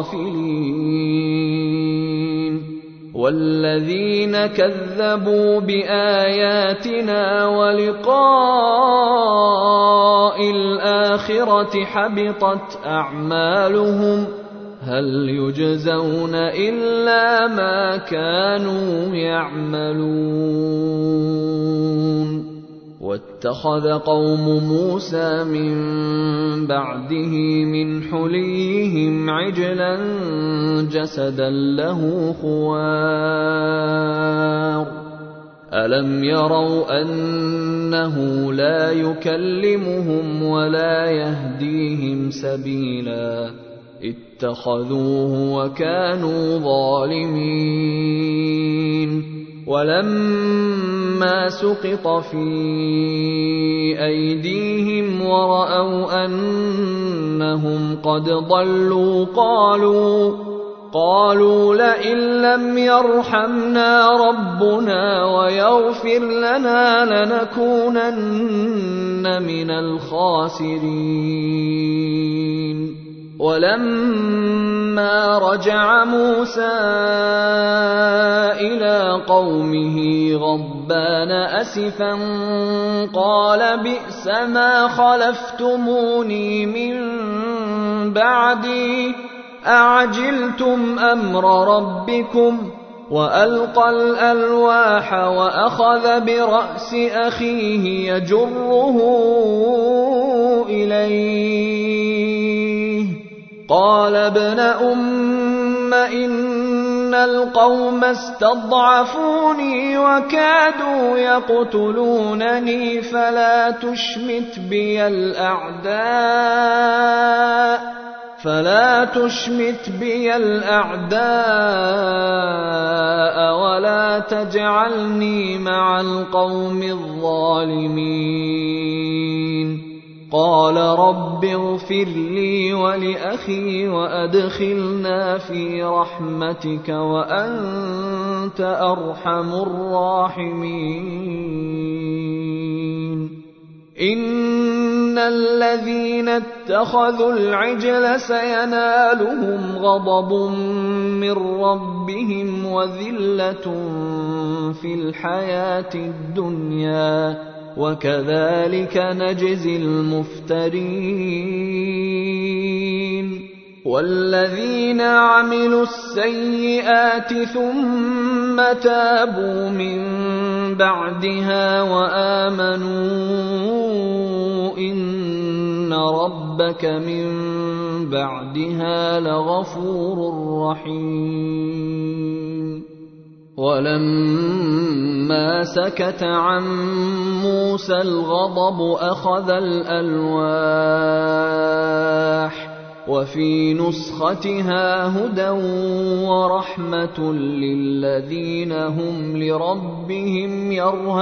غافلين والذين كذبوا بآياتنا ولقاء الآخرة حبطت أعمالهم هل يجزون إلا ما كانوا يعملون واتخذ قوم موسى من بعده من حليهم عجلا جسدا له خوار ألم يروا أنه لا يكلمهم ولا يهديهم سبيلا اتخذوه وكانوا ظالمين ولما سقط في أيديهم ورأوا أنهم قد ضلوا قالوا قالوا لئن لم يرحمنا ربنا ويغفر لنا لنكونن من الخاسرين ولما رجع موسى إلى قومه غضبان أسفا قال بئس ما خلفتموني من بعدي أعجلتم أمر ربكم وألقى الألواح وأخذ برأس أخيه يجره إليه قال ابن أم إن القوم استضعفوني وكادوا يقتلونني فلا تشمت بي الأعداء فلا تشمت بي الأعداء ولا تجعلني مع القوم الظالمين قال رب اغفر لي ولأخي وأدخلنا في رحمتك وأنت أرحم الراحمين إن الذين اتخذوا العجل سينالهم غضب من ربهم وذلة في الحياة الدنيا وكذلك نجزي المفترين والذين عملوا السيئات ثم تابوا من بعدها وآمنوا إن ربك من بعدها لغفور رحيم ولما فلما سكت عن موسى الغضب أخذ الألواح وفي نسختها هدى ورحمة للذين هم لربهم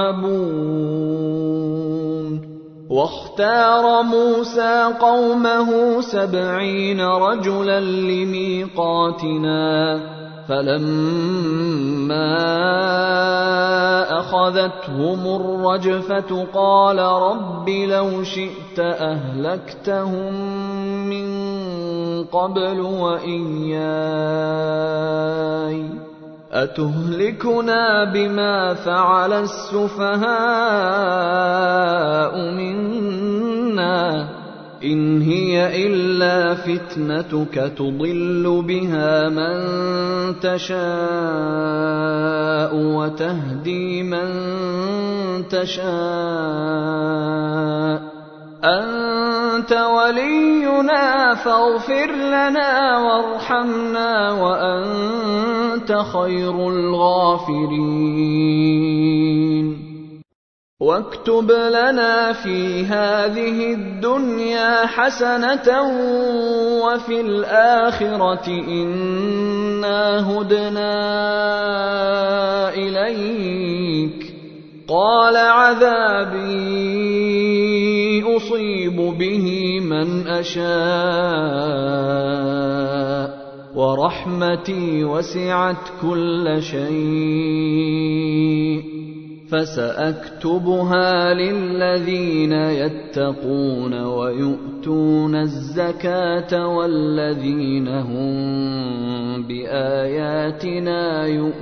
يرهبون واختار موسى قومه سبعين رجلا لميقاتنا فلما أخذتهم الرجفة قال رب لو شئت أهلكتهم من قبل وإياي أتهلكنا بما فعل السفهاء منا إن هي إلا فتنتك تضل بها من تشاء وتهدي من تشاء أنت ولينا فاغفر لنا وارحمنا وأنت خير الغافرين واكتب لنا في هذه الدنيا حسنة وفي الآخرة إنا هدنا إليك قال عذابي أصيب به من أشاء ورحمتي وسعت كل شيء فسأكتبها للذين يتقون ويؤتون الزكاة والذين هم بآياتنا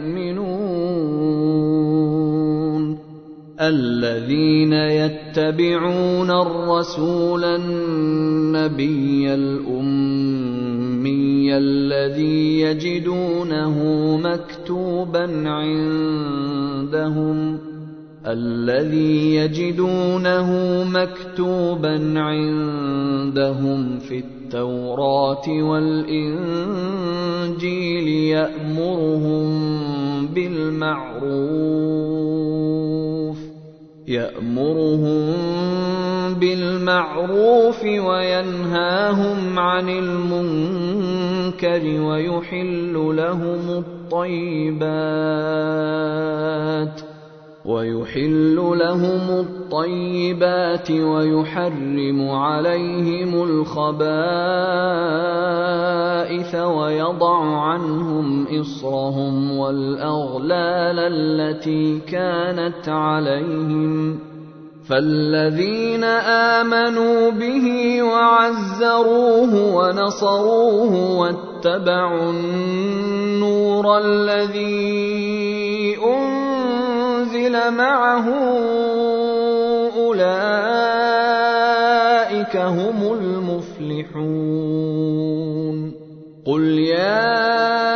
يؤمنون الذين يتبعون الرسول النبي الأمي الذي يجدونه مكتوبا عندهم الذي يجدونه مكتوبا عندهم في التوراة والإنجيل يأمرهم بالمعروف يأمرهم بالمعروف وينهاهم عن المنكر ويحل لهم الطيبات ويحل لهم الطيبات ويحرم عليهم الخبائث ويضع عنهم إصرهم والأغلال التي كانت عليهم فالذين آمنوا به وعزروه ونصروه واتبعوا النور الذي أنزل معه أولئك هم المفلحون قل يا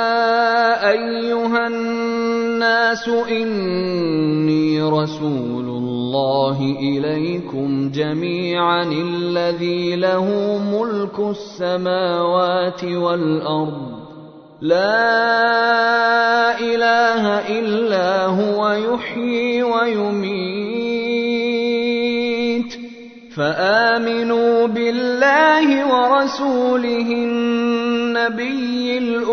أيها الناس إني رسول الله إليكم جميعا الذي له ملك السماوات والأرض لا إله إلا هو يحيي ويميت فآمنوا بالله ورسوله النبي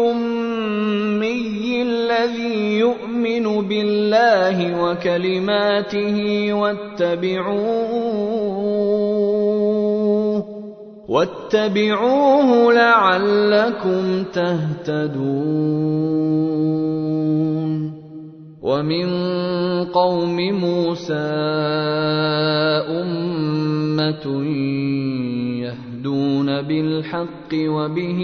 الأمي الذي يؤمن بالله وكلماته واتبعوه واتبعوه لعلكم تهتدون ومن قوم موسى أمة يهدون بالحق وبه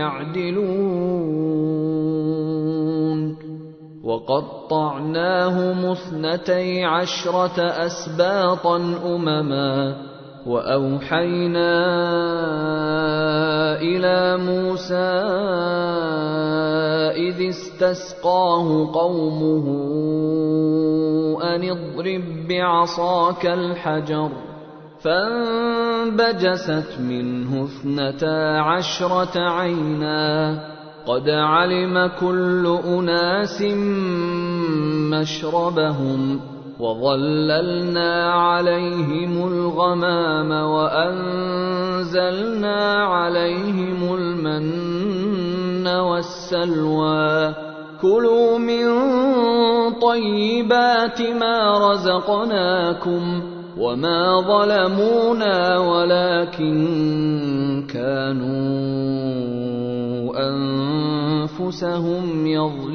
يعدلون وقطعناهم اثنتي عشرة أسباطا أمما وأوحينا إلى موسى إذ استسقاه قومه أن اضرب بعصاك الحجر فانبجست منه اثنتا عشرة عينا قد علم كل أناس مشربهم وَظَلَّلْنَا عَلَيْهِمُ الْغَمَامَ وَأَنزَلْنَا عَلَيْهِمُ الْمَنَّ وَالسَّلْوَىٰ كُلُوا مِن طَيِّبَاتِ مَا رَزَقْنَاكُمْ وَمَا ظَلَمُونَا وَلَٰكِن كَانُوا أَنفُسَهُمْ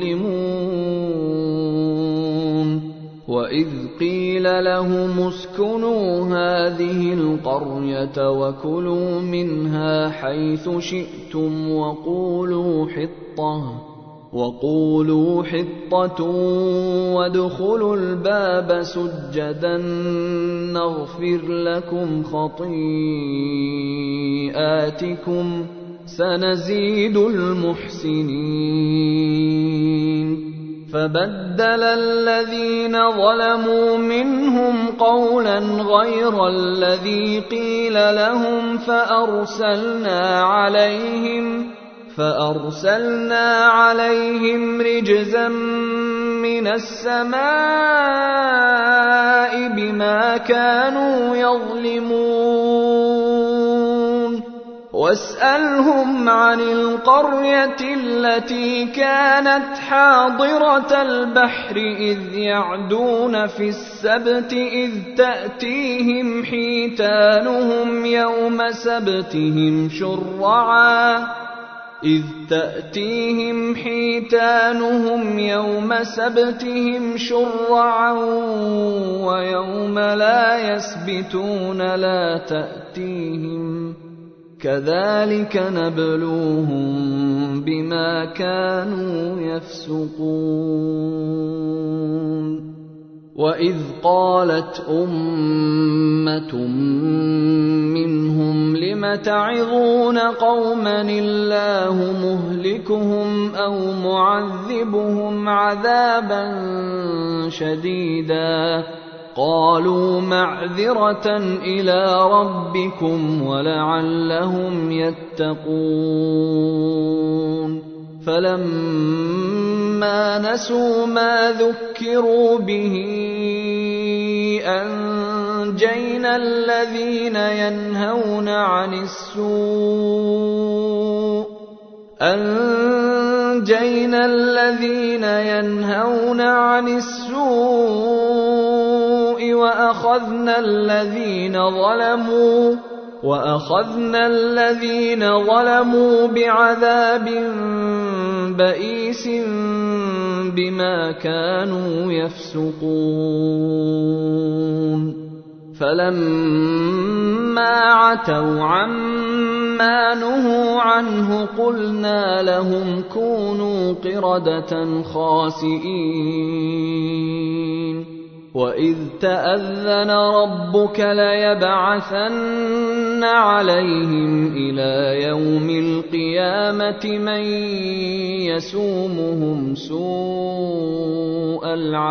يَظْلِمُونَ وَإِذْ قِيلَ لَهُمُ اسْكُنُوا هَٰذِهِ الْقَرْيَةَ وَكُلُوا مِنْهَا حَيْثُ شِئْتُمْ وَقُولُوا حِطَّةٌ وَقُولُوا حِطَّةٌ وَادْخُلُوا الْبَابَ سُجَّدًا نَّغْفِرْ لَكُمْ خَطِيئَاتِكُمْ سَنَزِيدُ الْمُحْسِنِينَ فَبَدَّلَ الَّذِينَ ظَلَمُوا مِنْهُمْ قَوْلًا غَيْرَ الَّذِي قِيلَ لَهُمْ فَأَرْسَلْنَا عَلَيْهِمْ فَأَرْسَلْنَا عَلَيْهِمْ رِجْزًا مِّنَ السَّمَاءِ بِمَا كَانُوا يَظْلِمُونَ وَاسْأَلْهُمْ عَنِ الْقَرْيَةِ الَّتِي كَانَتْ حَاضِرَةَ الْبَحْرِ إِذْ يَعْدُونَ فِي السَّبْتِ إِذْ تَأْتِيهِمْ حِيتَانُهُمْ يَوْمَ سَبْتِهِمْ شُرَّعًا إِذْ تَأْتِيهِمْ حِيتَانُهُمْ يَوْمَ سَبْتِهِمْ شُرَّعًا وَيَوْمَ لَا يَسْبِتُونَ لَا تَأْتِيهِمْ كَذَلِكَ نَبْلُوهُم بِمَا كَانُوا يَفْسُقُونَ وَإِذْ قَالَتْ أُمَّةٌ مِّنْهُمْ لِمَ تَعِظُونَ قَوْمًا اللَّهُ مُهْلِكُهُمْ أَوْ مُعَذِّبُهُمْ عَذَابًا شَدِيدًا قَالُوا مَعْذِرَةً إِلَىٰ رَبِّكُمْ وَلَعَلَّهُمْ يَتَّقُونَ فَلَمَّا نَسُوا مَا ذُكِّرُوا بِهِ أَنجَيْنَا الَّذِينَ يَنْهَوْنَ عَنِ السُّوءِ أَنجَيْنَا الَّذِينَ يَنْهَوْنَ عَنِ السُّوءِ وَأَخَذْنَا الَّذِينَ ظَلَمُوا وَأَخَذْنَا الَّذِينَ ظَلَمُوا بِعَذَابٍ بَئِيسٍ بِمَا كَانُوا يَفْسُقُونَ فَلَمَّا عَتَوْا عَمَّا نُهُوا عَنْهُ قُلْنَا لَهُمْ كُونُوا قِرَدَةً خَاسِئِينَ وَإِذْ تَأَذَّنَ رَبُّكَ لَيَبْعَثَنَّ عَلَيْهِمْ إِلَىٰ يَوْمِ الْقِيَامَةِ مَن يَسُومُهُمْ سُوءَ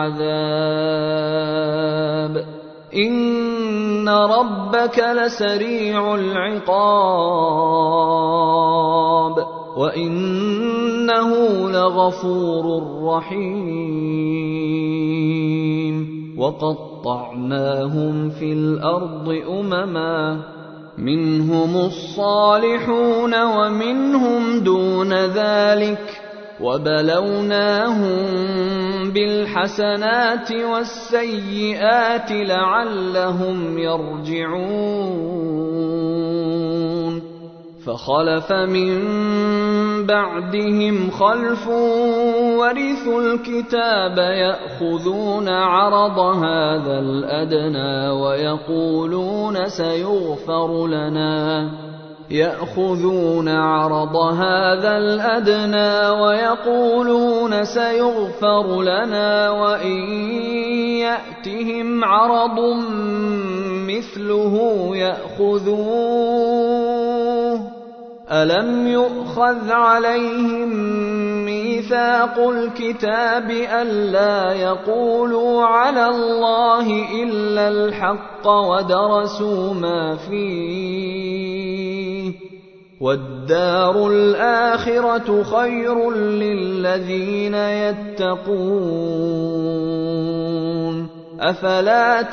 الْعَذَابِ إِنَّ رَبَّكَ لَسَرِيعُ الْعِقَابِ وَإِنَّهُ لَغَفُورٌ رَّحِيمٌ وَقَطَّعْنَاهُمْ فِي الْأَرْضِ أُمَمًا مِّنْهُمُ الصَّالِحُونَ وَمِنْهُمْ دُونَ ذَلِكَ وَبَلَوْنَاهُم بِالْحَسَنَاتِ وَالسَّيِّئَاتِ لَعَلَّهُمْ يَرْجِعُونَ فَخَلَفَ مِن بَعْدِهِمْ خَلْفٌ وَرِثُوا الْكِتَابَ يَأْخُذُونَ عَرَضَ هَٰذَا الْأَدْنَىٰ وَيَقُولُونَ سَيُغْفَرُ لَنَا يَأْخُذُونَ عَرَضَ هَٰذَا الْأَدْنَىٰ وَيَقُولُونَ سَيُغْفَرُ لَنَا وَإِن يَأْتِهِمْ عَرَضٌ مِّثْلُهُ يَأْخُذُوهُ أَلَمْ يُؤْخَذْ عَلَيْهِم مِّيثَاقُ الْكِتَابِ أَلَّا يَقُولُوا عَلَى اللَّهِ إِلَّا الْحَقَّ وَدَرَسُوا مَا فِيهِ وَالدَّارُ الْآخِرَةُ خَيْرٌ لِّلَّذِينَ يَتَّقُونَ أفلا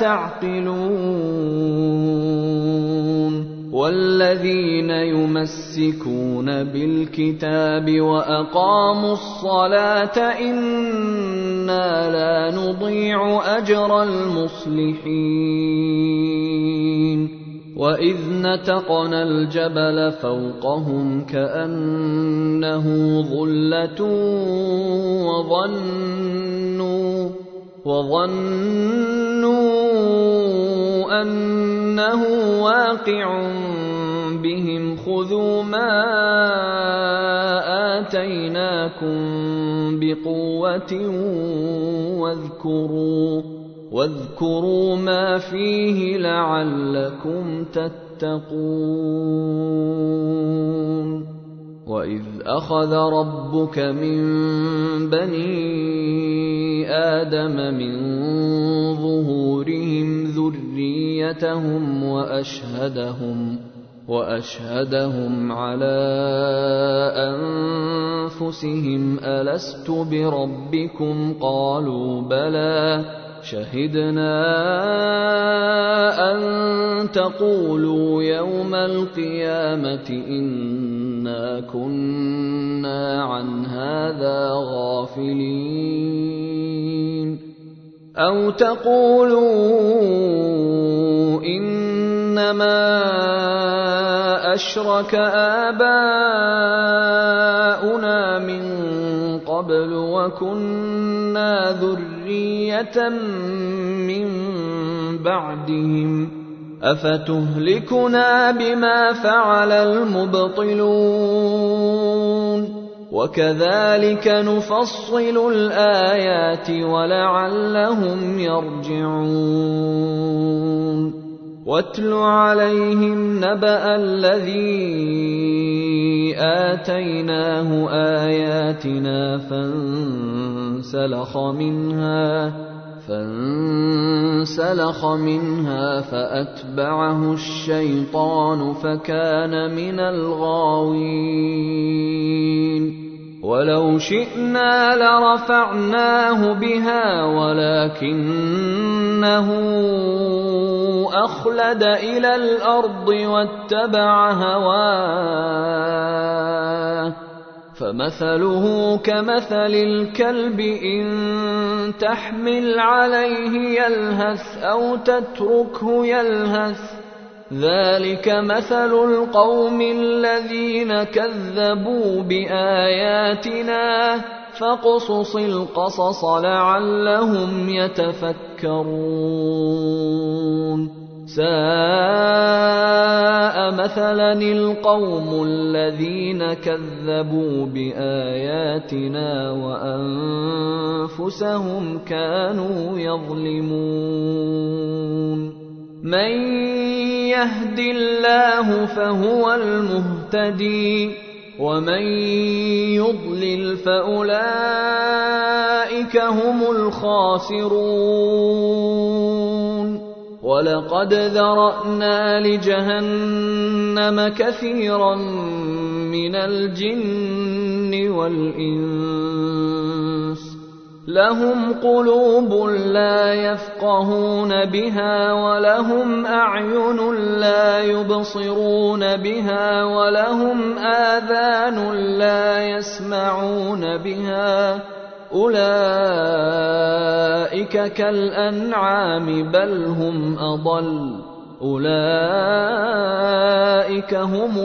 تعقلون والذين يمسكون بالكتاب وأقاموا الصلاة إنا لا نضيع أجر المصلحين وإذ نتقنا الجبل فوقهم كأنه ظلة وظنوا وظنوا أنه واقع بهم خذوا ما آتيناكم بقوة واذكروا واذكروا ما فيه لعلكم تتقون وإذ أخذ ربك من بني آدم من ظهورهم ذريتهم وأشهدهم وأشهدهم على أنفسهم ألست بربكم قالوا بلى شهدنا أن تقولوا يوم القيامة إنا كنا عن هذا غافلين أو تقولوا إنما أشرك آباؤنا من قبل وكنا ذرية من بعدهم أفتهلكنا بما فعل المبطلون وكذلك نفصل الآيات ولعلهم يرجعون واتل عليهم نبأ الذي آتيناه آياتنا فانسلخ منها فانسلخ منها فأتبعه الشيطان فكان من الغاوين ولو شئنا لرفعناه بها ولكنه أخلد إلى الأرض واتبع هواه فمثله كمثل الكلب إن تحمل عليه يلهث أو تتركه يلهث ذلك مثل القوم الذين كذبوا بآياتنا فاقصص القصص لعلهم يتفكرون ساء مثلا القوم الذين كذبوا بآياتنا وأنفسهم كانوا يظلمون من يهد الله فهو المهتدي ومن يضلل فأولئك هم الخاسرون ولقد ذرأنا لجهنم كثيرا من الجن والإنس لهم قلوب لا يفقهون بها ولهم أعين لا يبصرون بها ولهم آذان لا يسمعون بها أولئك كالأنعام بل هم أضل أولئك هم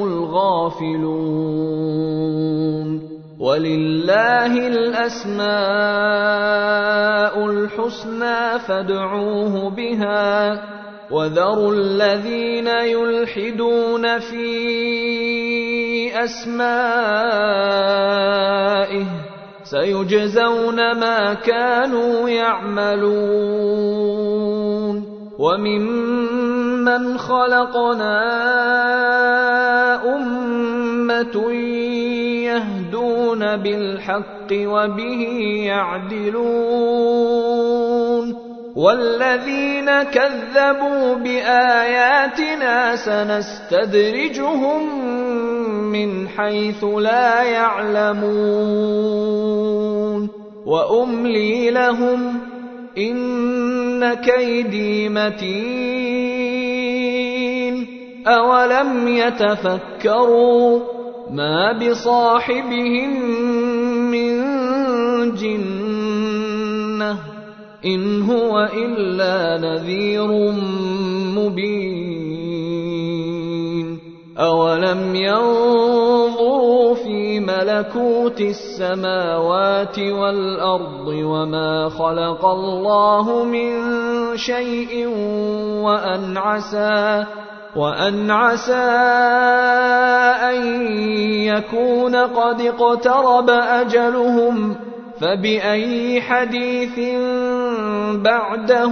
الغافلون ولله الأسماء الحسنى فادعوه بها وذروا الذين يلحدون في أسمائه سيجزون ما كانوا يعملون وممن خلقنا أمة يهدون بالحق وبه يعدلون والذين كذبوا بآياتنا سنستدرجهم من حيث لا يعلمون وأملي لهم إن إن كيدي متين أولم يتفكروا ما بصاحبهم من جنة إن هو إلا نذير مبين أولم ينظروا في ملكوت السماوات والأرض وما خلق الله من شيء وأن عسى وأن عسى أن يكون قد اقترب أجلهم فبأي حديث بعده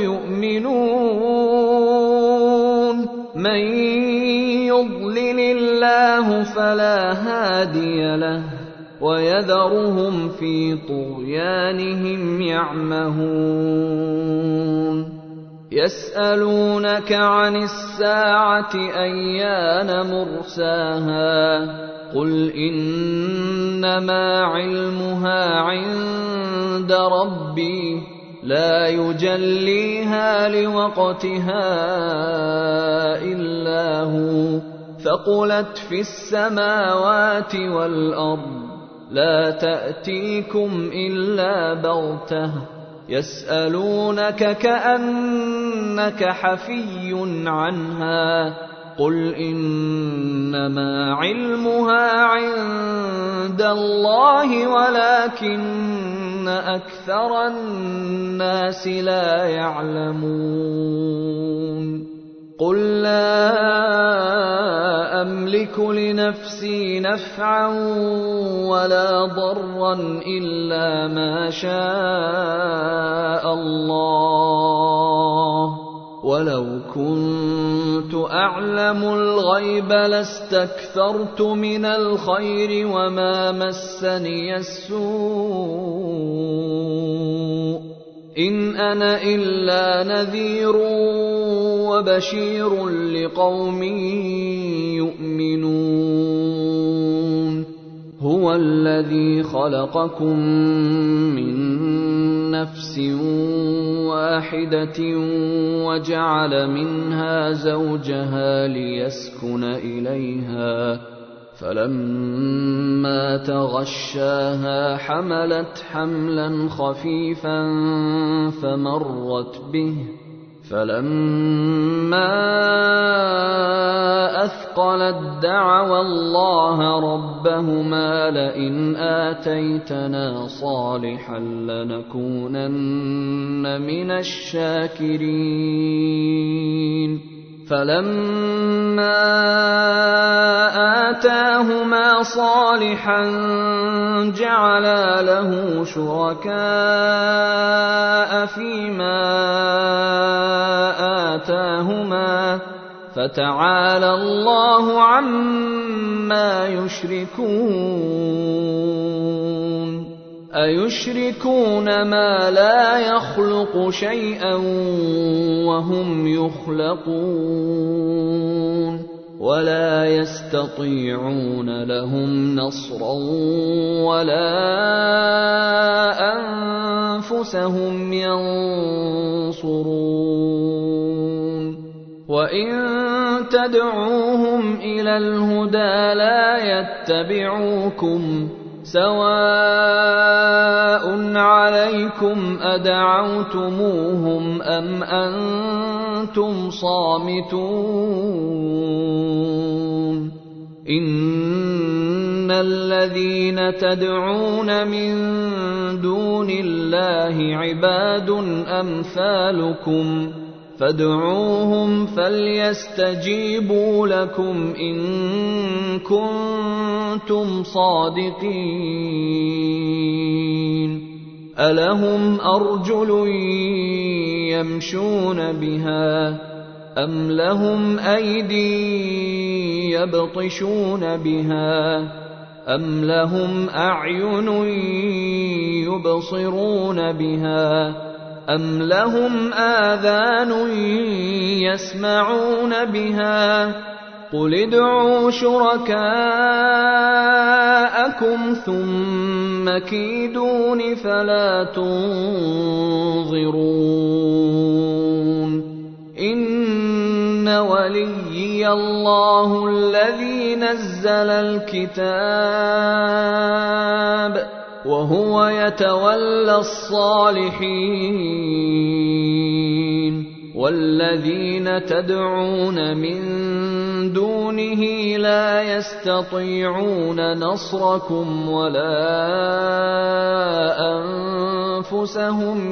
يؤمنون من يضلل الله فلا هادي له ويذرهم في طغيانهم يعمهون يسألونك عن الساعة أيان مرساها قل إنما علمها عند ربي لا يجليها لوقتها إلا هو ثقلت في السماوات والأرض لا تأتيكم إلا بغتة يسألونك كأنك حفي عنها قل إنما علمها عند الله ولكن أكثر الناس لا يعلمون قل لا أملك لنفسي نفعا ولا ضرا إلا ما شاء الله ولو كنت أعلم الغيب لاستكثرت من الخير وما مسني السوء إن أنا إلا نذير وبشير لقوم يؤمنون هو الذي خلقكم من نفس واحدة وجعل منها زوجها ليسكن إليها فلما تغشاها حملت حملا خفيفا فمرت به فلما أثقلت دعوا الله ربهما لئن آتيتنا صالحا لنكونن من الشاكرين فلما آتاهما صالحا جعلا له شركاء فيما آتاهما فتعالى الله عما يشركون أيشركون ما لا يخلق شيئا وهم يخلقون ولا يستطيعون لهم نصرا ولا أنفسهم ينصرون وإن تدعوهم إلى الهدى لا يتبعوكم سواء عليكم أدعوتموهم أم أنتم صامتون إن الذين تدعون من دون الله عباد أمثالكم فادعوهم فليستجيبوا لكم إن كنتم صادقين ألهم أرجل يمشون بها أم لهم أيدي يبطشون بها أم لهم أعين يبصرون بها أم لهم آذان يسمعون بها قل ادعوا شركاءكم ثم مكيدون فلا تنظرون إن وليي الله الذي نزل الكتاب وهو يتولى الصالحين والذين تدعون من دونه لا يستطيعون نصركم ولا أنفسهم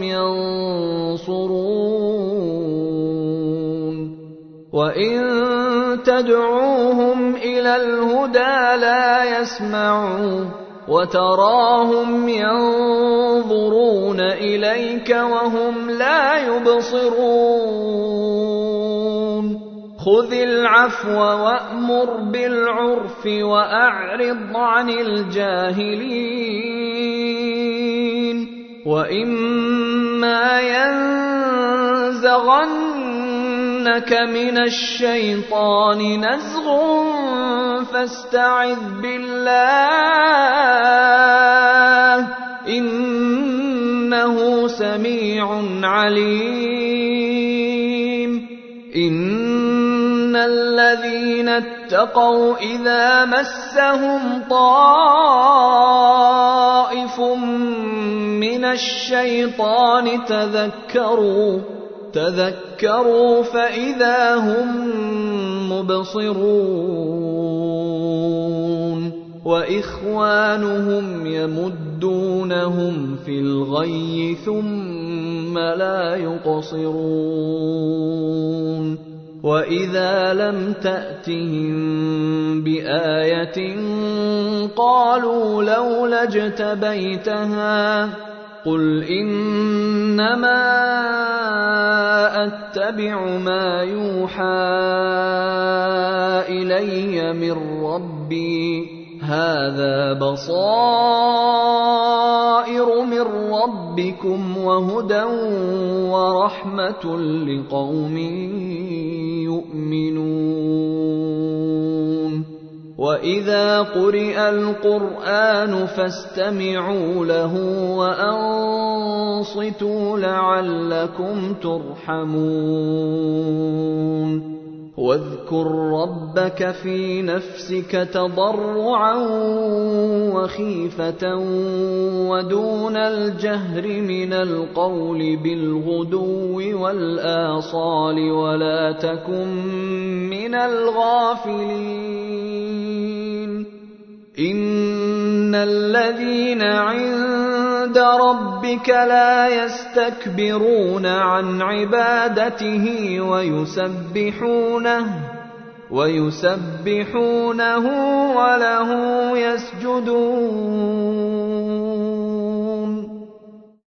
ينصرون وإن تدعوهم إلى الهدى لا يسمعون وتراهم ينظرون إليك وهم لا يبصرون خذ العفو وأمر بالعرف وأعرض عن الجاهلين وإما ينزغنك من الشيطان نزغ فاستعذ بالله إنه سميع عليم إن الذين اتقوا إذا مسهم طائف من الشيطان تذكروا تذكروا فإذا هم مبصرون وإخوانهم يمدونهم في الغي ثم لا يقصرون وإذا لم تأتهم بآية قالوا لولا اجتبيتها قل إنما أتبع ما يوحى إلي من ربي هذا بصائر من ربكم وهدى ورحمة لقوم يؤمنون وإذا قرئ القرآن فاستمعوا له وأنصتوا لعلكم ترحمون واذكر ربك في نفسك تضرعا وخيفة ودون الجهر من القول بالغدو والآصال ولا تكن من الغافلين إن الذين عند ربك لا يستكبرون عن عبادته ويسبحونه ويسبحونه وله يسجدون